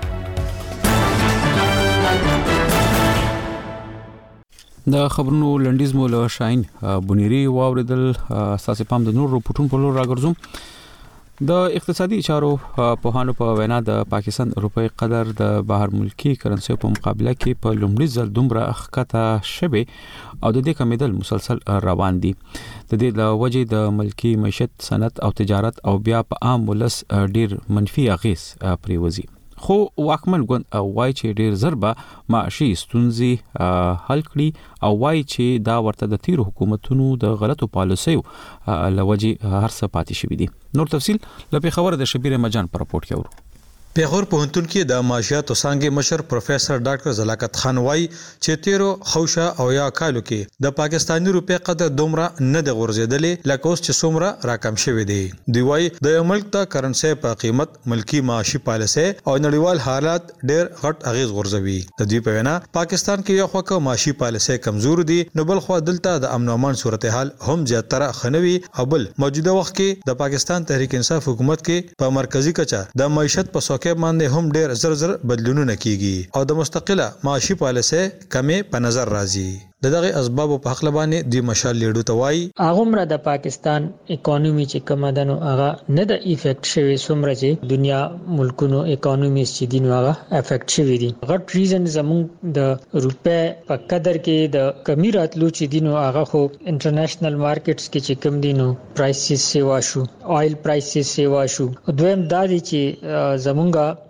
د خبرونو لنډیز مو له شاین بونیری واوریدل. اساس پام د نور رپورټونو په لور راګرځوم. د اقتصادي چارو په هانو په وینا د پاکستان روپی قدر د بهر ملکی کرنسي په مقابله کې په لومړي ځل دومره ښکته شوه او د دې کمیدل مسلسل روان دي. د دې د وجې د ملکی معیشت، صنعت او تجارت او بیا په عام ولس ډیر منفي اغیز پریوزي. خو واکمن ګوند وایي چې ډیر ضربه معاشي ستونزې حل کړي او وایي چې دا ورته د تیر حکومتونو د غلطو پالیسیو لوجې هر څه پاتې شوی دي. نور تفصيل لپاره خبره د شبیر مجان پر راپورټ کې ورو. پیغور پوهنتون کې د معاشیات او څنګه مشر پروفیسور ډاکټر زلاکت خان وایي چې تیرو خوشه او یا کالو کې د پاکستاني روپی قدر دومره نه د غورځیدلې لکه اوس چې څومره راکم شوی دی. دی وایي د ملک ته کرنسي په قیمت، ملکی معاشي پالیسي او نړیوال حالات ډېر غټ اغیز غورځوي. د دې په وینا پاکستان کې یو خوکه معاشي پالیسي کمزور دي نو بل خو دلته د امن او امان صورتحال هم زیاتره خنوي او بل موجوده وخت کې د پاکستان تحریک انصاف حکومت کې په مرکزی کچه د معیشت په کې باندې هم ډېر زر زر بدلونونه کیږي او د مستقله معاشي پالیسي کمې په نظر راځي. دغه اسباب په حق لبانې د مشال لیډو توای هغه مر د پاکستان اکانومي چې کومه دنو هغه نه د ایفیکټ شوی سمره چې دنیا ملکونو اکانومیز چې دین هغه افیکټ شوی دي. غټ ریزن زموږ د روپے په قدر کې د کمی راتلو چې دینو هغه خو انټرنیشنل مارکیټس کې چې کم دینو پرایسز سیوا شو، آیل پرایسز سیوا شو. دویم دا دي چې زمونږه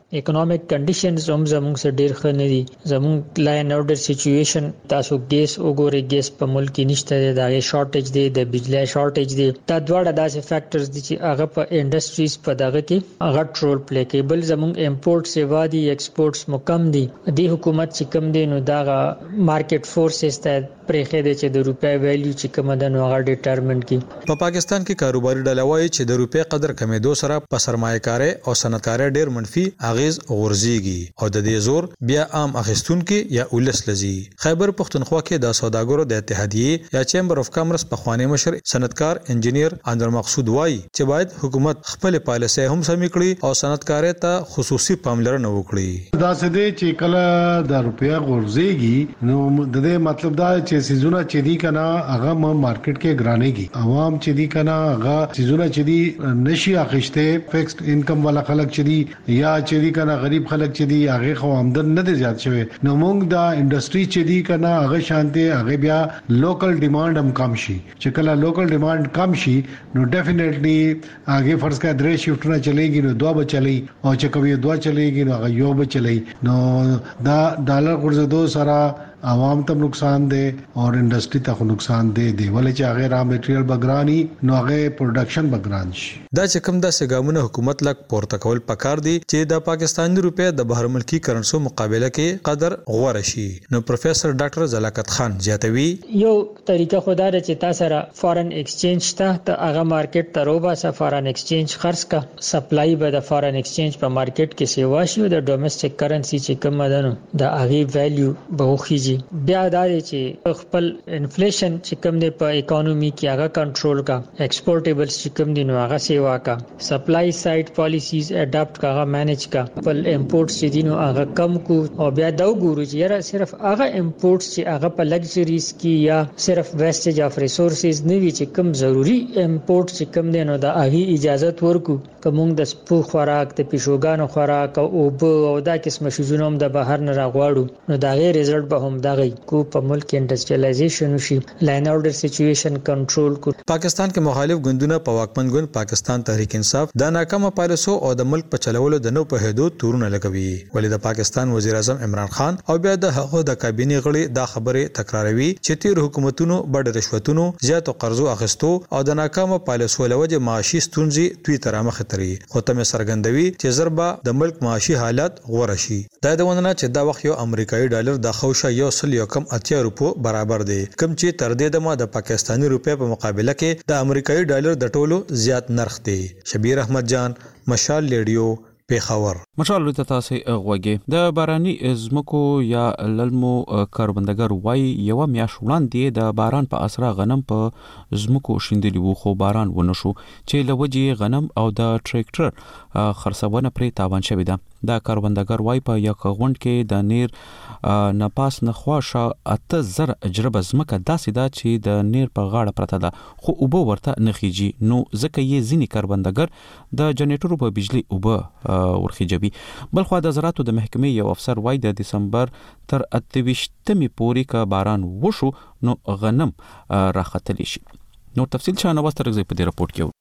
اکونومیک کنډیشنز هم زموږ سره ډیر ښه نه دي. زموږ لاین اورډر سچويشن تاسو ګیس وګورئ، ګیس په ملک کې نشته دی، دا شارټیج دی، د بجلی شارټیج دی. دا دواړه داسې فیکټرز دي چې هغه په انډستریز په دغه کې هغه رول پلی کوي. بل زموږ امپورټ سیوا دي، ایکسپورټس مکم دي. د حکومت چې کم دي نو دا مارکیټ فورسز ته پرېخې دي چې د روپیا ویلیو چې کوم ده نو هغه ډیټرمن کی. په پاکستان کې کاروباري ډله وایي چې د روپیا قدر کمیدو سره په سرمایه‌کاري او صنعتکاري ډېر منفي اغیز غورځيږي او د دې زور بیا عام اخیستونکو یا ولس لذي. خیبر پښتونخوا کې د سوداګرو د اتحادیې یا چیمبر اف کامرس په خوانی مشر صنعتکار انجینیر اندر مقصود وایي چې باید حکومت خپل پالیسي هم سمې کړي او صنعتکاري ته خصوصي پاملرنه وکړي. دا څه دي چې کله د روپیا غورځيږي نو د دې مطلب دا چې سيزونه چې دي کنه هغه مارکیټ کې ګرانېږي. عوام چې دي کنه هغه سيزونه چې دي نشي اخیسته، فیکسډ انکم والا خلک چې دي یا چې دي کنه غریب خلک چې دي هغه خو آمدن نه دي زیات شوی. نو موږ دا انډستری چې دي کنه هغه شانته هغه بیا لوکل ډیماند هم کم شي. چې کله لوکل ډیماند کم شي نو ډیفینیټلی هغه فرض کړه درې شفټونه چلےږي نو دوه به چلی او چې کوي دوه چلےږي نو هغه یو به چلی. نو دا ډالر ورزدو سره عوام ته نقصان دی او انډستری ته نقصان دی دی ولې چې هغه را میټریل بګرانی نو هغه پروډکشن بګران شي. دا چې کوم د سګامونه حکومت لک پورته کول پکار دی چې د پاکستاني روپیا د بهر ملکی کرنسو مقابله کې قدر غوړ شي. نو پروفیسور ډاکټر زلاکت خان زیاتوي یو طریقه خدای د چې تاسو سره فارن ایکسچینج ته ته هغه مارکیټ ته روبا سره فارن ایکسچینج خرڅ کا سپلای به د فارن ایکسچینج په مارکیټ کې سیوا شي او د ډومېسټک کرنسي چې کوم ده نو د هغه ویلیو به وخیږي. بیا دا چې خپل انفلیشن چې کوم دی په اکانومي کې هغه کنټرول کا، ایکسپورټیبلز چې کوم دي نو هغه سیوا کا، سپلای سایډ پالیسیز اډاپټ کا، هغه مینج کا، خپل امپورټس چې دي نو هغه کم کو او بیا دا وګورو چې یاره صرف هغه امپورټس چې هغه په لګژریز کې یا صرف ویسټیج اف ریسورسز نه وي چې کوم ضروری امپورټ چې کوم دي نو دا هغه اجازه ورکو کوم د سپو خوراک د پښوګانو خوراک او او دا قسم شوزونه هم د بهر نه راغواړو نو دا غیر ریزلټ به هم دغه کو په ملک انډستریالایزیشن وشي، لاین اورډر سچويشن کنټرول کو. پاکستان کې مخالف ګوندونه په واکمن ګوند پاکستان تحریک انصاف د ناکامه پالیسو او د ملک په چلولو د نو په حدود تورونه لګوي. ولې د پاکستان وزیر اعظم عمران خان او بیا د هغه د کابینه غړي دا خبره تکراروي چې تیر حکومتونو بډ رشوتونو زیاتو قرضو اخیستو او د ناکامه پالیسو لوجه معاشي ستونزې توی تر مخ تري خو تم سرګندوي چې ضربه د ملک معاشي حالت غوړ شي. دا د وننه چې دا وخت یو امریکایي ډالر د خوشه یو سل یو کم اتیا روپو برابر دی، کم چې تر دې دمه د پاکستاني روپیا په مقابله کې د امریکایي ډالر د ټولو زیات نرخ دی. شبیر احمد جان، مشال ریډیو، پیښور. مشال ته تاسو غوږی د باراني زمکو یا للمو کاربندګر وای یو میاش وړاندې د باران په اسرا غنم په زمکو شیندلی وو خو باران ونه شو چې لوجي غنم او د ټریکټر خرڅونه پرې تاوان شوی ده. دا کاربندګر وای په یک غونډ کې د نیر نپاس نخواشه اته زر اجربه زمکه داسې ده چې د نیر په غاړه پرته ده خو اوبه ورته نخیږي نو ځکه یې ځینی کاربندګر د جنریټرو په بجلی اوبه ورخیجوي. بلخو د زراعتو د محکمې یو افسر وای د دسمبر تر اتویشتمې پورې که باران وشو نو غنم راختلی شي. نو تفصیل شانه واستر غزي په دې راپورټ کې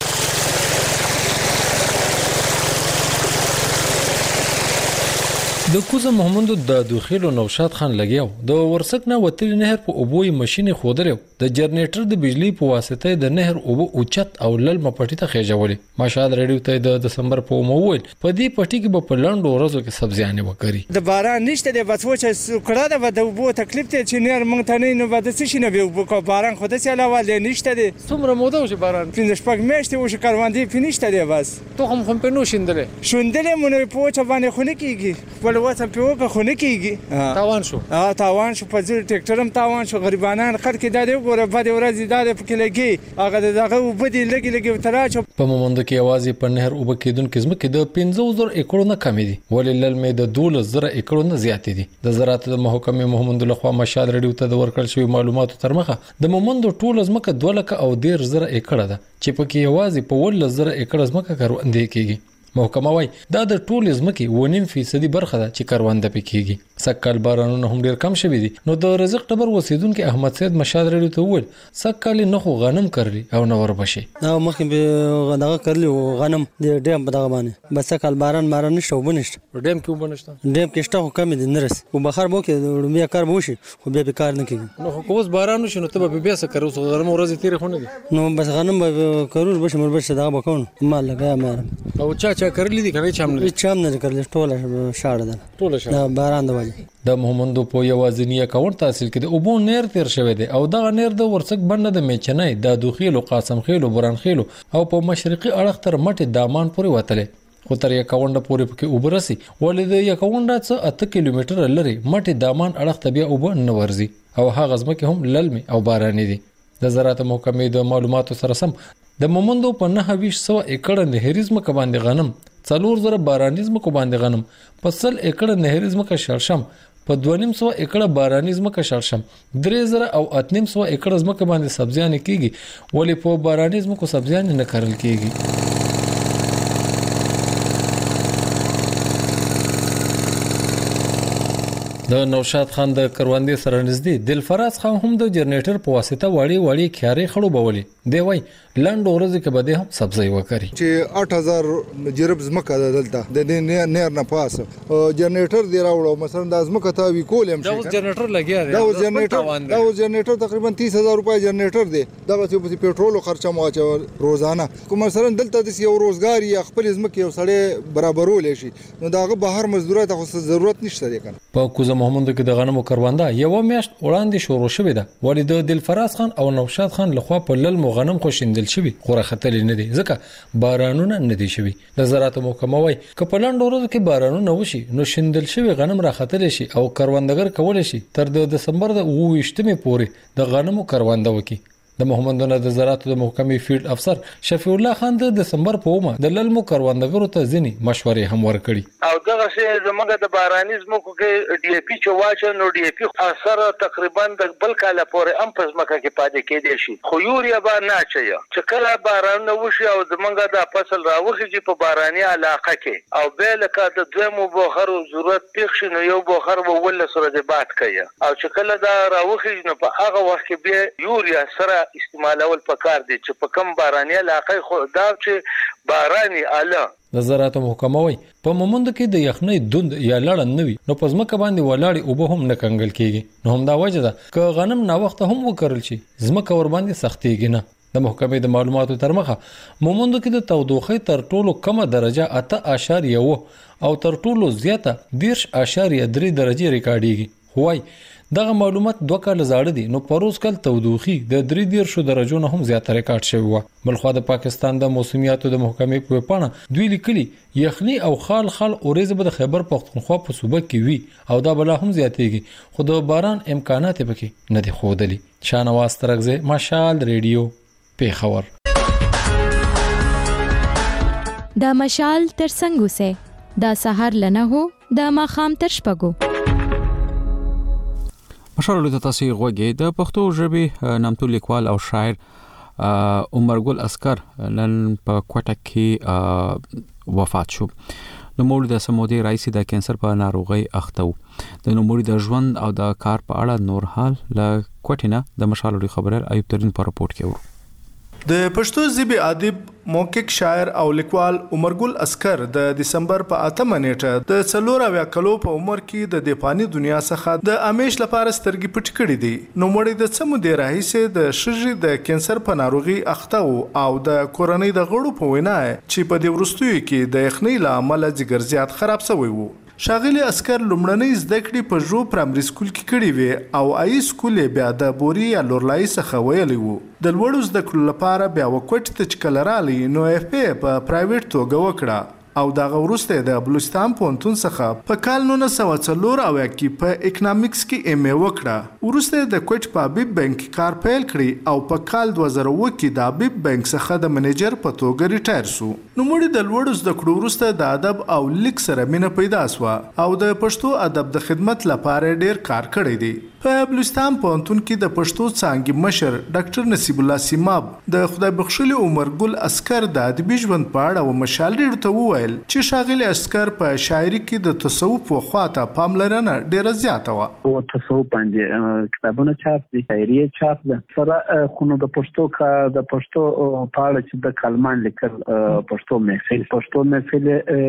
د کوزه محمد د دوخیل نوشاد خان لګیاو د ورسک نه وتل نهر په اوبوي ماشين خودرو د جنریټر د بجلی په واسطه د نهر اوبو اوچت او لل مپټی ته خېجولې. ماشاد ریډیو ته د دسمبر په موول په دې پټی کې په لند ورځو کې سبزیانه وکړي. د باران نشته د بس وچه کړه د د اوبو تکلیف ته چې نهر مونږ ته نه نو بد څه شي نه به وبو باران خو د سیاله والي نشته د څومره موده وش باران پینځه شپږ میاشتې وش کاروان دی فینشته دی بس تو هم هم په نو شیندلې شوندلې مونږ په وچه باندې خونه کیږي ول وڅم په وکه خونه کیږي تاوان شو اه تاوان شو په ځل ټریکټرم تاوان شو غریبانان خلک د دې ګوره په دې ورځ د په کې لګي هغه دغه وبدي لګي لګي تراچ په مومند کې आवाज په نهر وب کېدون کې زمکه د پنځه زره ایکړو نه کم دي ولې لل مې د دوله زره ایکړو نه زیات دي. د زراعت د محکمې محمد لخوا مشال ریډیو ته د ورکړل شوی معلوماتو تر مخه د مومند ټول زمکه دوه لک او ډیر زره ایکړه ده چې په کې आवाज په ول زره ایکړه زمکه کاروندې کېږي. محکمه وای دا د ټول زمکه ونیم فیصدي برخه ده چې کاروانده پکېږي. سکهال بارانونه هم ډیر کم شوي دي. نو د رزق ټبر اوسیدونکو احمد سید مشاد رډیو ته وویل سکهال نه خو غنم کړلی او نه وربشي دا مخکې به دغه کړلی غنم د ډیم په دغه باندې بس سکهال باران باران نشته وبه نشته. ډیم کې وبه نشته ډیم کې شته خو کم دي نه رسي. خو بخار به وکړي بیا کار به وشي خو بیا به کار نه کېږي. نو خو اوس باران وشي نو ته به بیا څه کوې؟ اوس غنم ورځې تېرې خو نه دي نو بس غنم به کرو بشي مربشي دغه به کوم مال لګیا مې او چا چا کړلی دي که چا هم نه دي؟ چا هم نه دي کړلی ټوله شاړه ده ټوله شاړه باران د وجې. د محمدو په یوازینی اکاونټ تحصیل کې د اوبو نیر تیر شوی دی او دغه نیر د ورڅک بنده د میچنای د دوخیلو قاسم خیلو بران خیلو او په مشرقي اړخ تر مټي دامان پورې وتلې خو تر یکاونډه پورې پکې اوبه رسي ولې د یکاونډه څه اته کیلومتر لري مټي دامان اړخ ته بیا اوبه نه ورځي او هغه ځمکې هم للمي او باراني دي. د زراعت محکمې د معلوماتو سره سم د مومندو په نه ویش سو ایکړ نهري ځمکه باندې غنم څلور زره باراني ځمکه باندې غنم په سل ایکړ نهري ځمکه شړشم په دوه نیم سو ایکړه باراني ځمکه شړشم درې زره او اته نیم سو ایکړه ځمکه باندې سبزیان کیږي ولې په باراني ځمکو سبزیان نه کرل کیږي. د نوشاد خان د کروندې سره نږدې دلفراز خان هم د جنریټر په واسطه وړي وړي کیاري خړوبولې دی وای لند ورځ کې بده هم سبزی وکړي چې اټ هزار جرب زمکه دلته د دې نیر نه پاس جنریټر دی راوړو مثلا د زمکه ته وی کولم شي دا جنریټر لګیا دی دا جنریټر دا جنریټر تقریبا تیس هزار روپۍ جنریټر دی دا چې په پېټرول خرچه مو اچو روزانه کوم مثلا دلته د یو روزګار یا خپل زمکه یو سړی برابرول شي نو داغه بهر مزدورات خو ضرورت نشته دی کنه. په کوزه محمد کې د غنمو کرونده یو میاشت وړاندې شروع شوې ده ولې د دلفراز خان او نوشاد خان لخوا په للمو غنم خوشیندل شوی خو راختل نه دي ځکه بارانونه نه دي شوی. د زراعت محکمه وای ک په لاندې ورځو کې بارانونه وشي نو شیندل شوی غنم راختل شي او کروندګر کول شي تر د دسمبر د اوویشتمې پورې د غنمو کرونده وکي. د محمدونه د زراعت د محکمې فیلډ افسر شفیع الله خان د دسمبر په اومه د للمو کروندګرو ته ځینی مشورې هم ورکړي او دغه شی زموږ د باراني زمکو کې ډي اي پی چواچ نو ډي اي پی اثر تقریبا د بل کاله پورې ام په زمکه کې پاتې کېدې شي خو یوریا به نه چي چې کله باران نه وشي او زموږ د فصل راوخي چې په باراني علاقه کې او به لکه د دویمو بوخرو ضرورت پیښ شي نو یو بوخر به ول سره د بات کوي او چې کله دا راوخي نو په هغه وخت کې به یوریا سره استعمالول پکار دي چې په کم باراني علاقه خو دا چې باراني اله. د زراعت محکمه وای په مومند کې د یخنۍ دوند یا لړن نوي نو په ځمکه باندې ولاړې اوبه هم نه کنګل کیږي نو هم دا وجه ده ک غنم نا وخت هم وکړل شي ځمکه ور باندې سختيږي نه. د محکمې د معلوماتو تر مخه مومند کې د تودوخه تر ټولو کمه درجه اته اشاریه و او تر ټولو زیاته دیرش اشاریه درې درجه ریکارډيږي. وای دغه معلومات دوه کال زاړه دي نو پروز کال تودوخي د درې دیرشو درجو نه هم زیاته ریکارډ شوی و. بلخو د پاکستان د موسمیاتو د محکمې په پاڼه دوی لیکلي یخني او خال خال اوريزه به د خیبر پختونخوا په صوبه کې وي او دا بلا هم زیاتېږي خو د باران امکانات پکې نه دي خودلی. شانواز ترغزه مشال ریډیو پیښور. د مشال تر څنګه سه د سحر لنه هو د ماخام تر شپګو مشال له تاسو غوږی د پښتو ژبې نامتو لیکوال او شاعر عمر ګل اسکر نن په کوټه کې وفات شو. د مولود د سمودي رئیس د کانسر په ناروغي اخته و. د نوموړي د ژوند او د کار په اړه نور حال له کوټینه د مشال له خبرر ایوب ترين په رپورت کې ورو. د پښتو ژبې ادیب موقع شاعر او لیکوال عمر ګل اسکر د دسمبر په اتمه نیټه د څلور اویا کلو په عمر کې د دیپانی دنیا څخه د امیش لپاره سترګې پټ کړې دي. نو مړی د څمو دی راهیسه د شری د کانسر په ناروغي اخته او د کورنۍ د غړو په وینا چې په دې ورستوي کې د یخنۍ له امله جګر زیات خراب شوی وو. شاغلی اسکر لومړنۍ زده کړې په جو پرایمري سکول کې کړې وې او آی سکول بیا د بوري یا لورلای څخه ویلی وو. د لوړو زده کړو لپاره بیا وکټ ته چکلرالي نو اف پی په پرایویټ توګه وکړه او دا غوړسته د بلوچستان پونتون څخه په کال نو نسو څلور او کې په اکونومکس کې ایم ای وکړه. ورسته د کوټ په بيب بانک کار پیل کړی او په کال دوه زره اووه کې د بيب بانک څخه د منیجر په توګه ریټایر شو. نو مړي د لوړو زده کړو ورسته د ادب او لیک سره مینه پیدا شو او د پښتو ادب د خدمت لپاره ډیر کار کړی دی. په بلوچستان پوهنتون کې د پښتو څانګې مشر ډاکټر نصیب الله سیماب د خدای بخښلي عمر ګل اسکر د ادبي ژوند په اړه و مشال ډېر ته وویل چې ښاغلي اسکر په شاعري کې د تصوف په خواته پاملرنه ډېره زیاته وه. او تصوف باندې کتابونه چاپ دي، شاعري چاپ ده، سره خو نو د پښتو کا د پښتو په اړه چې د کلمان لیکل پښتو محفل پښتو محفل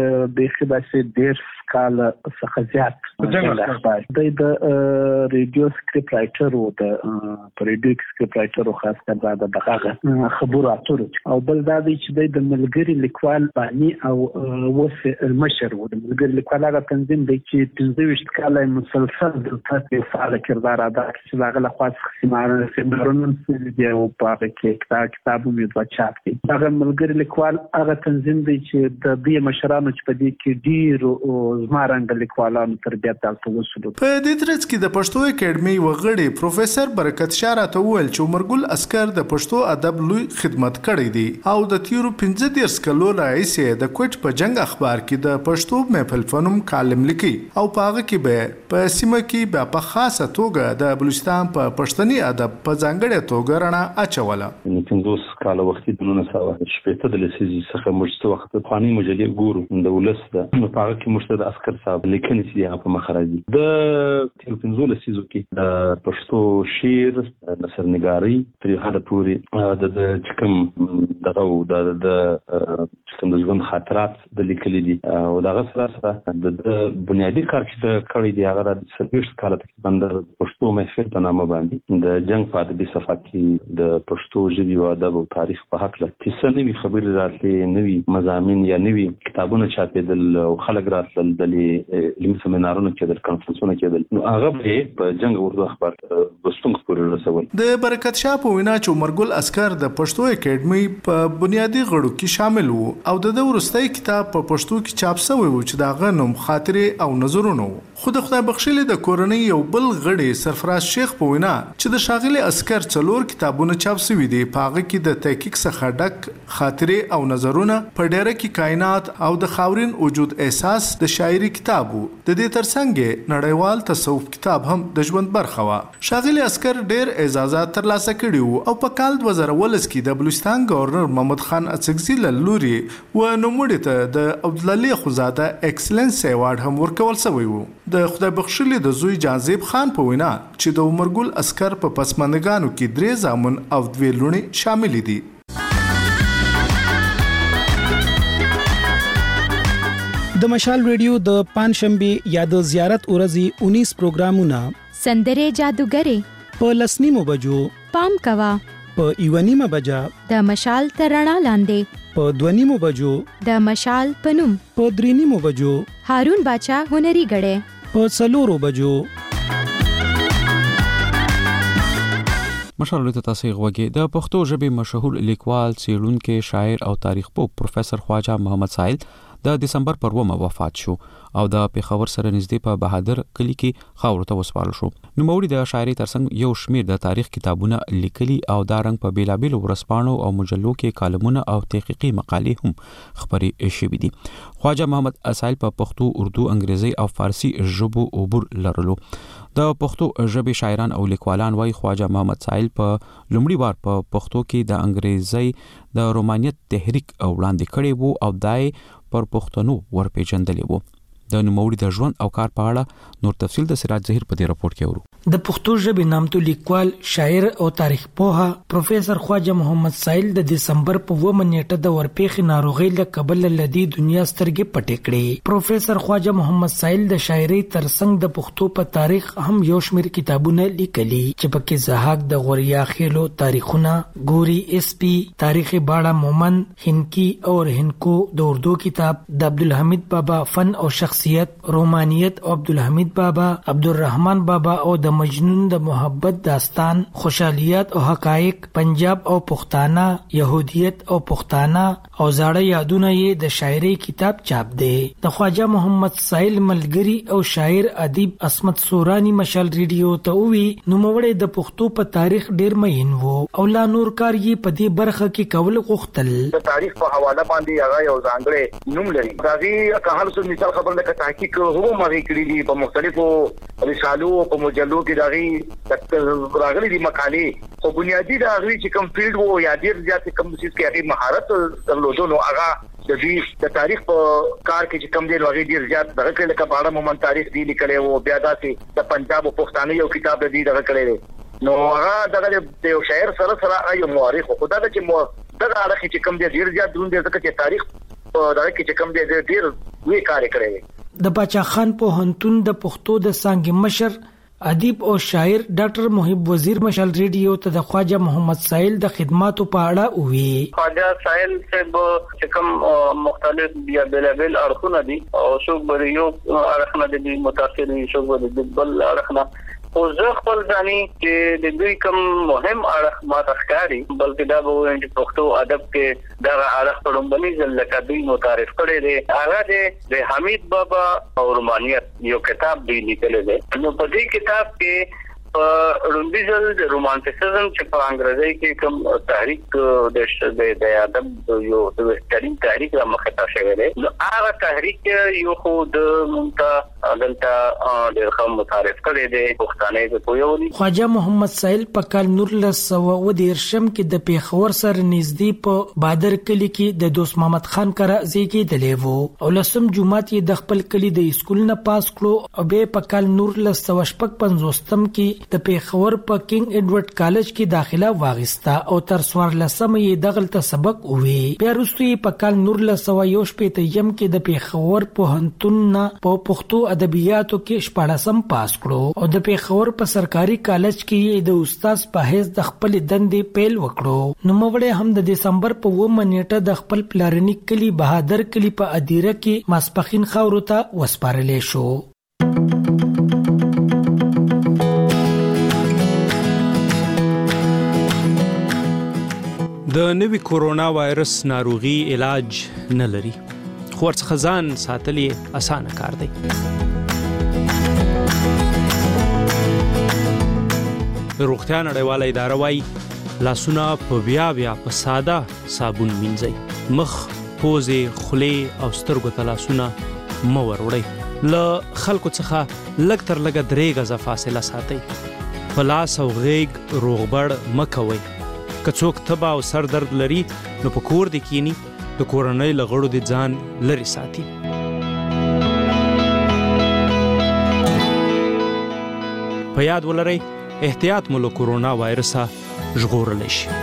به خدای ډېر کال څخه زیات اخبار دی د ریډیو سکرپټ رائټر او د ریډیو سکرپټ رائټر خاص کار د دغه خبرو اترو او بل دا دی چې د ملګری لیکوال باندې او وس مشر و د ملګری لیکوال هغه تنظیم دی چې پنځه ویشت کاله مسلسل د تاسو فعال کردار ادا کوي چې هغه له خاص سیمانه سیمانه دی او په کې کتاب کتابونه د چاپ دي. هغه ملګری لیکوال هغه تنظیم دی چې د دې مشرانو چې په دې کې ډیر زمارنګ لیکوالانو تربیت تاسو وسلو. په دې ترڅ کې د پښتو اکیډمي وغړي پروفیسور برکت شاه راته وویل چې عمر ګل اسکر د پښتو ادب لوی خدمت کړی دی او د تیرو پنځه دېرش کلو راهیسې د کوټ په جنگ اخبار کې د پښتو محفل فنوم کالم لیکي او په هغه کې به په سیمه کې به په خاصه توګه د بلوچستان په پښتني ادب په ځانګړې توګه رڼا اچوله. پنځوس کاله وخت د نن سره شپږ د لسیزې څخه مجته وخت په فانی مجلې ګورو د ولس د په هغه کې مشته د اسکر صاحب لیکنې چې په مخرجي د تیرو پنځو لسیزو کې د پښتو شعر نثر نگاري تر هغه پورې د چکم دغه د د چکم د ژوند خاطرات د لیکلي دي او دغه سره سره د بنیادی کار چې د کړی دی هغه د سرویس کاله تقریبا د پښتو محفل په نامه باندې د جنگ په ادبي صفحه کې د پښتو ژبې او ادب او تاریخ په حق له کیسه نوي خبرې راتلې نوي مضامین یا نوي کتابونه چاپېدل او خلک راتلل د علمي سیمینارونو کې د کانفرنسونو کې نو هغه په جنگ اردو اخبار بستون پورې رسول. د برکت شاه په وینا چې عمر ګل اسکر د پښتو اکیډمي په بنیادی غړو کې شامل وو او د ورستۍ کتاب په پښتو کې چاپ شوی و چې دا غنوم خاطرې او نظرونه وو. خو د خدای بخښلي د کورنۍ یو بل غړي سرفراز شیخ په وینا چې د شاغلي اسکر څلور کتابونه چاپ شوي دي په هغه کې د تحقیق څخه ډک خاطرې او نظرونه په ډیره کې کائنات او د خاورین وجود احساس د شاعري کتاب وو. د دې ترڅنګ نړیوال تصوف کتاب هم د ژوند برخه وه. شاغلي اسکر ډیر اعزازات ترلاسه کړي وو او په کال دوه زره ولس کې د بلوچستان گورنر محمد خان اڅکزي له لوري و نوموړي ته د عبدالله خزاده ایکسلنس ایوارډ هم ورکول شوی وو. د خدای بخښلي د زوی جانزیب خان په وینا چې د عمر ګل اسکر په پسماندګانو کې درې زامن او دوه لوڼې شامل دي. د مشال ریډیو د پنځشنبه یا د زیارت ورځې انیس پروګرامونه سندره جادوګره په لسنیمو بجو پام کوا په ایوانیمه بجا د مشال ترڼا لاندې په دونیمو بجو د مشال پنوم په درینیمو بجو هارون باچا هنري غړې په څلورو بجو. مشال ته تاسو غوږی د پښتو ژبې مشهور لیکوال څېړونکی شاعر او تاریخ پوه پروفیسور خواجه محمد سایل د دسمبر پر اوومه وفات شو او د پیښور سره نږدې په بهادر کلی کې خاورو ته وسپارل شو. نو موري د شاعري ترڅنګ یو شمیر د تاریخ کتابونه لیکلي او دا رنګ په بیلابیل ورسپانو او مجلو کې کالمونه او تحقیقي مقالې هم خبرې شوې دي. خواجه محمد اسایل په پښتو، اردو، انګریزي او فارسی ژبو عبور لرلو. د پښتو ژبې شاعران او لیکوالان وايي خواجه محمد سایل په لومړي بار په پښتو کې د انګریزي د رومانیت تحریک وړاندې کړی وو او دای پر پښتنو ورپېژندلې وو. د نوموړي د ژوند او کار په اړه نور تفصیل د سراج ظهیر په دې راپورټ کې ورو. د پښتو ژبې نامتو لیکوال، شاعر او تاریخ پوه پروفیسور خواجه محمد سایل د دسمبر په اوومه نیټه د ورپېښې ناروغۍ له کبله له دې دنیا سترګې پټې کړې. پروفیسور خواجه محمد سایل د شاعرۍ ترڅنګ د پښتو په تاریخ هم یو شمېر کتابونه لیکلي چې پکې زهاک د غوریا خېلو تاریخونه، ګوري اس پی، تاریخ باړه مومن، هنکی اور هنکو د اردو کتاب، د عبدالحمید بابا فن او شخصیت، رومانیت او عبدالحمید بابا، عبدالرحمن بابا او د مجنون د محبت داستان، خوشحالیات او حقایق، پنجاب او پښتانه، يهودیت او پښتانه او زاړه یادونه یې د شاعرۍ کتاب چاپ دی. د خواجه محمد سایل ملګری او شاعر ادیب عصمت سورانی مشال ریډیو ته وی نوموړی د پښتو په تاریخ ډیر مهین وو او لا نور کار یې په دې برخه کې کول غوښتل. د تاریخ په حواله باندې هغه یو ځانګړی نوم لري. راځي که هر څه مثال خبر ځکه تحقیق هم مغي کړی دي په مختلفو رسالو په مجلو کې داغي راغلي دي مقالې خو بنیادی دا غوي چې کوم فیلډ وو یا ډیر زیات کوم څه کې هغه مهارت درلودو نو هغه د دې د تاریخ په کار کې چې کوم دی هغه ډیر زیات دغه کله کې باړه مومن تاریخ دی لیکلی وو بیا داسې د پنجاب او پښتانه یو کتاب دی دغه کړی نو هغه دغه د یو شاعر سره سره یو مورخ خو دا چې مو دغه اړه چې کوم دی ډیر زیات دروند دی ځکه چې تاریخ دغه کې چې کوم دی ډیر وی کار کړی د باچا خان په هنتون د پښتو د څنګه مشر ادیب او شاعر ډاکټر محب وزیر مشال ریډیو ته د خواجه محمد سائل د خدماتو په اړه وی خواجه سائل سے کوم مختلف یا بلابل اړخونه دي او څوک به یو اړخونه دي متاثر دي څوک به د بل اړخونه او زه خپل ځاني چې د دوی کوم مهم اړخ ما تخکاری بلکې دا به وایي چې پښتو ادب کې دا اړخ په لومبني ځل لکه دوی متعارف کړي دي هغه د حمید بابا او رومانیت یو کتاب دی لیکل دي نو په دې کتاب کې رومبي ځل د رومانتیسزم چې په انګریزي کې کوم تحریک د د ادب یو د تاریخ تحریک را مخته شوی دی نو هغه تحریک یو خو د مونږه دلته د خام متعارف کړي دي پښتانه په پویونی خواجه محمد سائل په کال نور لسو و د ارشم کې د پیښور سره نږدې په بادر کلی کې د دوست محمد خان کرا زیږی دلی وو او لسم جمعات یې د خپل کلی د اسکول نه پاس کړو او به په کال نور لسو شپږ پنځوستم کې د پیښور په کینګ ایډورډ کالج کې داخله واغستا او تر څوار لسم یې دغلت سبق وی بیا وروسته په کال نور لسو یو شپې یم کې د پیښور په هنتون نه په پښتو ادبیاتو کې شپږم پاس کړو او د پیښور په سرکاري کالج کې د استاد په حیث د خپل دندې پیل وکړو نو موږ هم د دسمبر په و منېټه د خپل پلارنی کلی بهادر کلی په ادیره کې ماسپخین خاورو ته وسپارلې شو د نوي کورونا وایرس ناروغي علاج نه لري خو ورڅخه ځان ساتل یې اسانه کار دی روغتیا نړیواله اداره وايي لاسونه په بیا بیا په ساده صابون مینځئ مخ پوزې خولې او سترګو ته لاسونه مه وروړئ له خلکو څخه لږ تر لږه درې غزه فاصله ساتئ په لاس او غیږ روغبړ مه کوئ که څوک تبه او سر درد لري نو په کور دې کینی د کورنۍ له غړو دې ځان لرې ساتي په یاد ولرئ احتیاط مو له کورونا وایرسه ژغورلی شي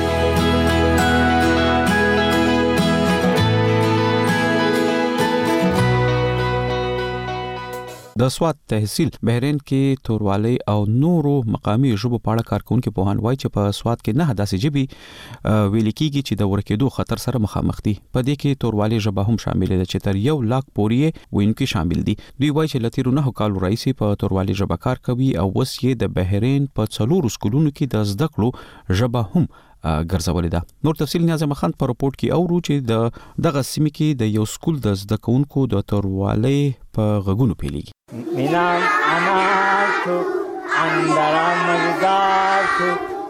د سوات تحصیل بحرین کې توروالی او نورو مقامی ژبو په اړه کارکونکو پوهان وایي چې په سوات کې نه داسې ژبې ویل کېږي چې د ورکېدو خطر سره مخامخ دي په دې کې توروالی ژبه هم شامل ده چې تر یو لاک پورې وینکي شامل دي دوی وایي چې لتیرو نه کالو راځي په توروالی ژبه کار کوي او وس یې د بحرین په څلورو سکولونو کې د زده کړو ژبه هم ګرځولې ده نور تفصیل نظم خان په رپورت کې اورو چې د دغه سیمې کې د یو سکول د زده کوونکو د توروالی په غږونو پیلېږي مینام انار شو اندرا مزدار شو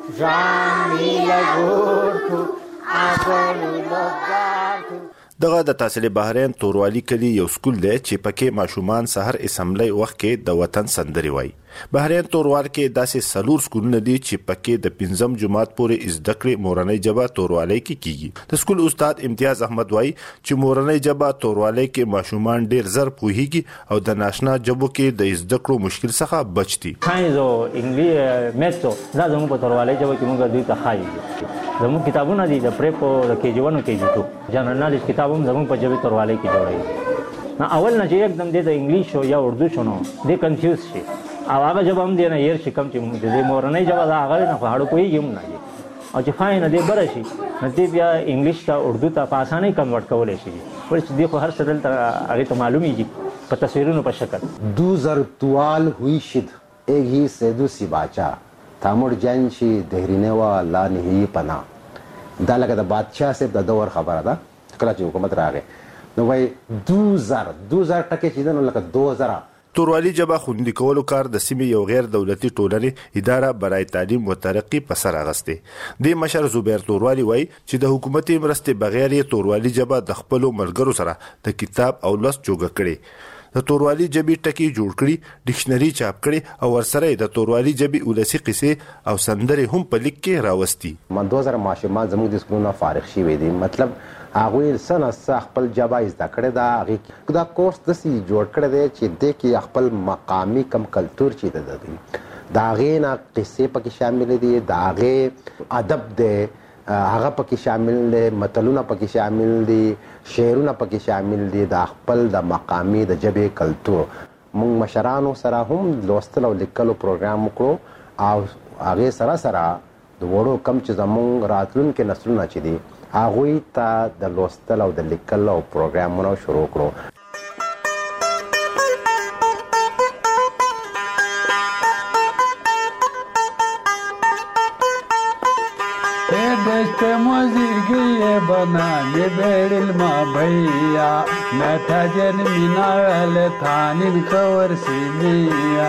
جان می لګور شو اګول لګار شو دغه د تحصیل بحرین توروالی کلی یو سکول دی چې پکې ماشومان سحر اسمبلی وخت کې د وطن سندري وایي بحرین توروال کې داسې سلور سکولونه دي چې پکې د پنځم جماعت پورې زده کړې مورنۍ ژبه توروالی کې کیږي د سکول استاد امتیاز احمد وایي چې مورنۍ ژبه توروالی کې ماشومان ډیر زر پوهیږي او د ناشنا ژبو کې د زده کړو مشکل څخه بچ دي ساينس او انګلیسي میتھو دا زموږ په توروالی ژبه کې موږ دوی ته خایي زموږ کتابونه دي د پریپ او د کېجی ون او کېجی ټو جنرال نالج کتاب هم زموږ په ژبه توروالی کې جوړي نه اول نه چې एकदम د انګلیش او یا اردو شنو د کنفیوز شي او هغه جواب هم دی نه ير شي کم چې د مورنۍ جواب هغه نه په هړو کوي هم نه دي او چې فاین دی بر شي نو دی بیا انګلیش ته اردو ته په اسانۍ کنورټ کولای شي ورڅ دی خو هر څه دلته هغه ته معلومیږي په تصویرونو په شکل دوزر توال ہوئی شد ایک ہی سیدو سی باچا تامر جان شي دهرینه وا لا نه پنا دا لکه د بادشاہ صاحب د دور خبره ده کله چې حکومت راغی نو وای دوزر دوزر ټکه چې نو لکه دوزر توروالی ژبه خوندي کولو کار د سیمې یو غیر دولتي ټولنې اداره برای تعلیم او ترقی په سر اغسته د مشر زبیر توروالی وای چې د حکومتي مرستې بغیر یې توروالی ژبه د خپل ملګرو سره د کتاب او لوست جوړ کړي د توروالي جبي ټکی جوړ کړي، ډکشنري چاپ کړي او ورسره د توروالي جبي ولسی قصې او سندرې هم په لیک کې راوستي. من دوه زره ماشومان زموږ د سکولونو فارغ شوي دي، مطلب هغوی سنه څه خپل ژبه زده کړې ده. هغې دا کورس داسې جوړ کړی دی چې دې کې خپل مقامي کم کلتور چې د دی د هغې نه قصې پکې شامل دي، د هغې ادب دی هغه پکې شامل دی، متلونه پکې شامل دي، شعرونه پکې شامل دي، د خپل د مقامي د ژبې کلتور. موږ مشرانو سره هم لوستل او لیکلو پروګرام وکړو او هغې سره سره د وړو کم چې زموږ راتلونکي نسلونه چې دي هغوی ته د لوستل او د لیکلو پروګرامونه شروع کړو. دشت موزیگی بنانی بیڑل ما بھیا میں تھا جن منال تھانین کور سیمیا.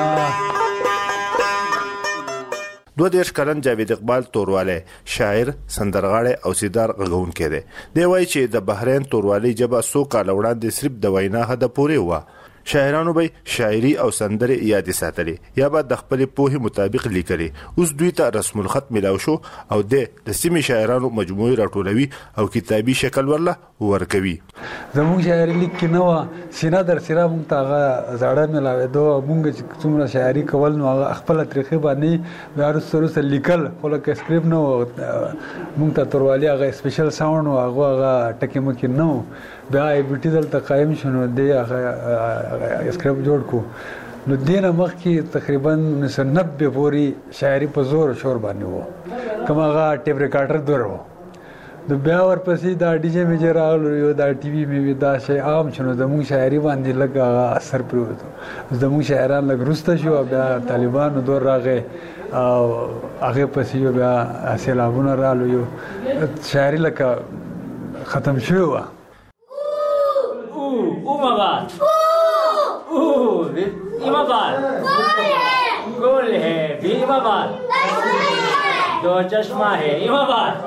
دوه دیرش کلن جاوید اقبال توروالی شاعر، سندرغاړی او سیدار غږونکی دی. دی وایي چې د بحرین توروالی ژبه څو کاله وړاندې صرف د وینا حده پورې وه. شاعرانو به شاعري او سندرې یادې ساتلې یا به د خپلې پوهې مطابق لیکلې. اوس دوی ته رسم الخط میلاو شو او د د سیمې شاعرانو مجموعې راټولوي او کتابي شکل ورله ورکوي. زموږ شاعري لیک کې نه وه، سینه در سینه موږ ته هغه زاړه میلاوېدو. موږ چې څومره شاعري کول نو هغه خپله طریقې باندې بیا وروسته وروسته لیکل، خو لکه سکریپټ نه و موږ ته توروالي هغه سپیشل ساوند و هغه هغه ټکي مکي نه و. بیا ای بي ټي دلته قایم شو نو دی هغه سکریپټ جوړ کړو. نو دې نه مخکې تقریبا انیس سو نبې پورې شاعري په زور و شور باندې و، کوم هغه ټیپ ریکارډر دور و. نو بیا ورپسې دا ډي جې مې چې راغلو یو دا ټي وي مې دا شی عام شو نو زموږ شاعري باندې لږ هغه اثر پرېوت. زموږ شاعران لږ وروسته شو، بیا طالبانو دور راغی او هغې پسې یو بیا سیلابونه رالو، یو شاعري لکه ختم شوې وه. اومغان اوه ایمغان گل ہے بھی ایمغان دو چشمہ ہے ایمغان.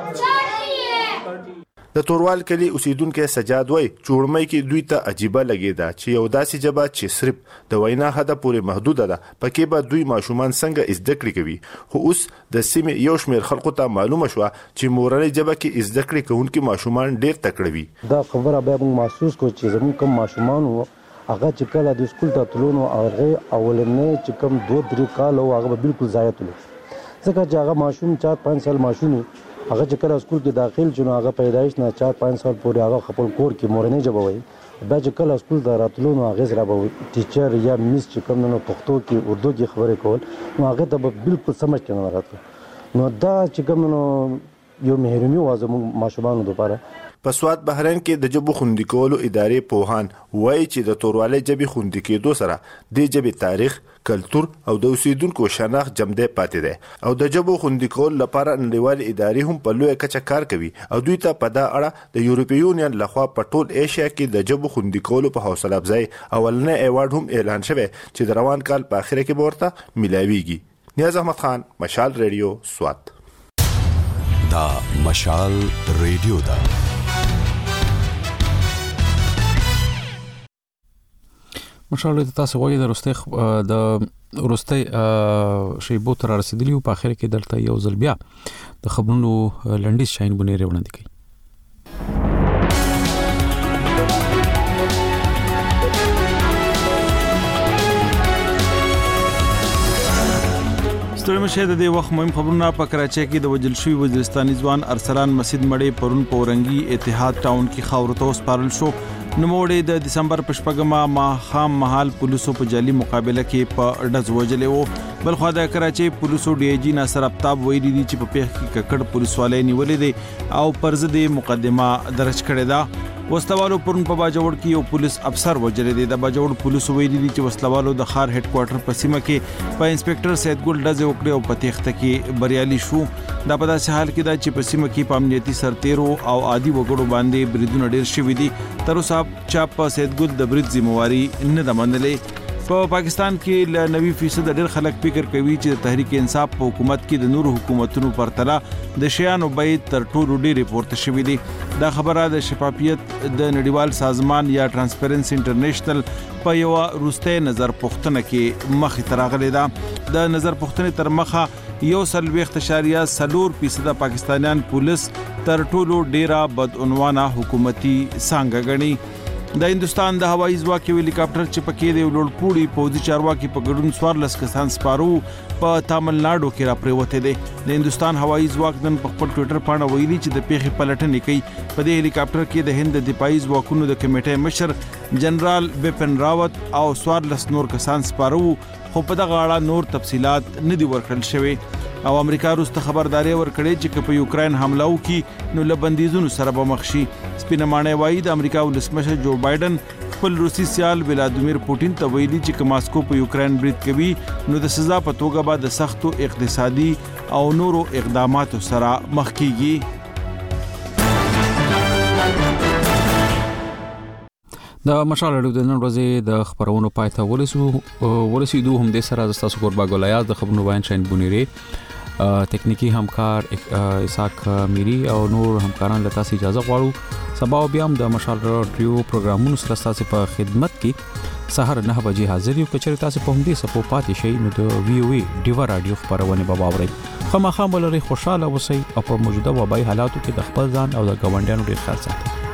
د توروال کلی اوسیدونکو سجاد وای چوړمۍ کې دوی ته عجیبه لګیدا چې یو داسې ژبه چې صرف د وینا حد پورې محدوده ده پکې به دوی ماشومان څنګه زده کړې کوي. خو اوس د سیمې یو شمېر خلکو ته معلومه شوه چې مورنۍ ژبه کې زده کړې کوونکي ماشومان ډېر تکړه وي. دا خبره بیا موږ محسوس کړو چې زموږ کوم ماشومان وو هغه چې کله د سکول ته تلو نو هغه اولنې چې کوم دوه درې کال وو هغه بالکل ضایع تلو، ځکه چې هغه ماشوم چار پنځه سال ماشوم هغه چې کله سکول کې داخل شو نو هغه پیدایش نه چار پنځه سال پورې هغه خپل کور کې مورنۍ ژبه وایي. بیا چې کله سکول ته راتلو نو هغې سره به ټیچر یا میس چې کوم نو پښتو کې اردو کې خبرې کول نو هغې ته به بالکل سمجھ کې نه راتلو. نو دا چې کوم نو یو محرومي وه زموږ ماشومانو دپاره. په سوات بحرین کې د ژبو خوندي کولو ادارې پوهان وایي چې د توروالۍ ژبې خوندي کېدو سره د ژبې تاریخ، کلتور او د اوسیدونکو شناخت جمدی پاتې دی او د ژبو خوندي کولو لپاره نړیوالې ادارې هم په لویه کچه کار کوي او دوی ته په دا اړه د یورپي یونین لخوا په ټول ایشیا کې د ژبو خوندي کولو په حوصله افزای اولنی ایوارډ هم اعلان شوی چې د روان کال په اخره کې به ورته میلاویږي. نیاز احمد خان، مشال ریډیو، سوات. دا مشال ریډیو ده. مشال د تاسو وایي د رستي د رستي شیبو تر رسیدلی او په اخر کې دلته یو ځل بیا د خبرونو لنډیز شاین بنې وړاندې کړي. ستړي مشه د دې وخت مهم خبرونه په کراچۍ کې د وجل شوی وزیرستاني ځوان ارسلان مسجد مړې پرون پورنګي اتحاد ټاون کې خاورته وسپارل شو. نوموړی د دسمبر په شپږمه ماښام مهال پولیسو په جعلي مقابله کې په ډز وژلی و. بلخوا د کراچۍ پولیسو ډي آی جي ناصر آفتاب ویلي دي چې په پیښه کې ککړ پولیسوالی نیولې دی او پر ضد یې مقدمه درج کړې ده. وسلوالو پرون په باجوړ کې یو پولیس افسر وژلی دی. د باجوړ پولیسو ویلي دي چې وسلوالو د ښار هډ کوارټر په سیمه کې په انسپکټر سید ګل ډزې وکړې او په تېښته کې بریالي شو. دا په داسې حال کې ده چې په سیمه کې په امنیتي سرتیرو او عادي وګړو باندې بریدونه ډېر شوي دي. تر اوسه چا په سید ګل د برید ذمہواري نه ده منلې. په پاکستان کې ل نوي فیصد ډېر خلک فکر کوي چې تحریک انصاف په حکومت کې د نورو حکومتونو پرتله د شیانو بیې تر ټولو ډېرې پورته شوې دي. دا خبره د شفافیت د نړیوال سازمان یا ترانسپیرنسي انټرنیشنل په یو روسته نظر پوښتنه کې مخې ته راغلې ده. د نظر پوښتنې تر مخه یو سلويخت اشاریه سلور فیصد پاکستانیان پولیس تر ټولو ډیره بدعنوانه حکومتي څنګه غني. د هندستان د هوایي ځواک یو هلیکاپټر چې پکې د لوړپوړي پوځي چارواکي په ګډون څوارلس کسان سپارو په تامل ناډو کې را پریوته دي. د هندستان هوایي ځواک نن په خپل ټوئیټر باندې ویلي چې د پیښې پلټنې کوي. په دې هلیکاپټر کې د هند دفاعي ځواکونو د کمیټې مشر جنرال بپن راوت او څوارلس نور کسان سپارو، خو په دغه اړه نور تفصيلات نه دي ورکړل شوی. او امریکا روسته خبرداري ورکړې چې په یوکرين حمله وکړي نو لبندیزونو سره به مخ شي. سپینمانه وایي د امریکا ولسمشر جو بایدن خپل روسي سیال ولادیمیر پوتین ته ویلي چې که ماسکو په یوکرين برید کوي نو د سزا په توګه به د سختو اقتصادي او نورو اقداماتو سره مخ کیږي. د مشال اړو د نن ورځې د خبرونو پاتې ورسو ورسېدو هم د سره د تاسو قربا ګولیاز د خبرونو وایي شاین بونیری تکنیکی همکار اسحاق میری او نور همکاران له تاسو اجازه غواړو. سبا بیا هم د مشال رادیو پروګرامونو سره تاسو په خدمت کې سهار نه بجې حاضر یو. کچره تاسو په همدې صفو پاتې شئ نو د وی او ای ډیوا رادیو خبرونه به واورئ. خامخا بلري خوشاله اوسئ او په موجوده وبای حالاتو کې د خپل ځان او د ګاونډیانو ډیر خیال ساتئ.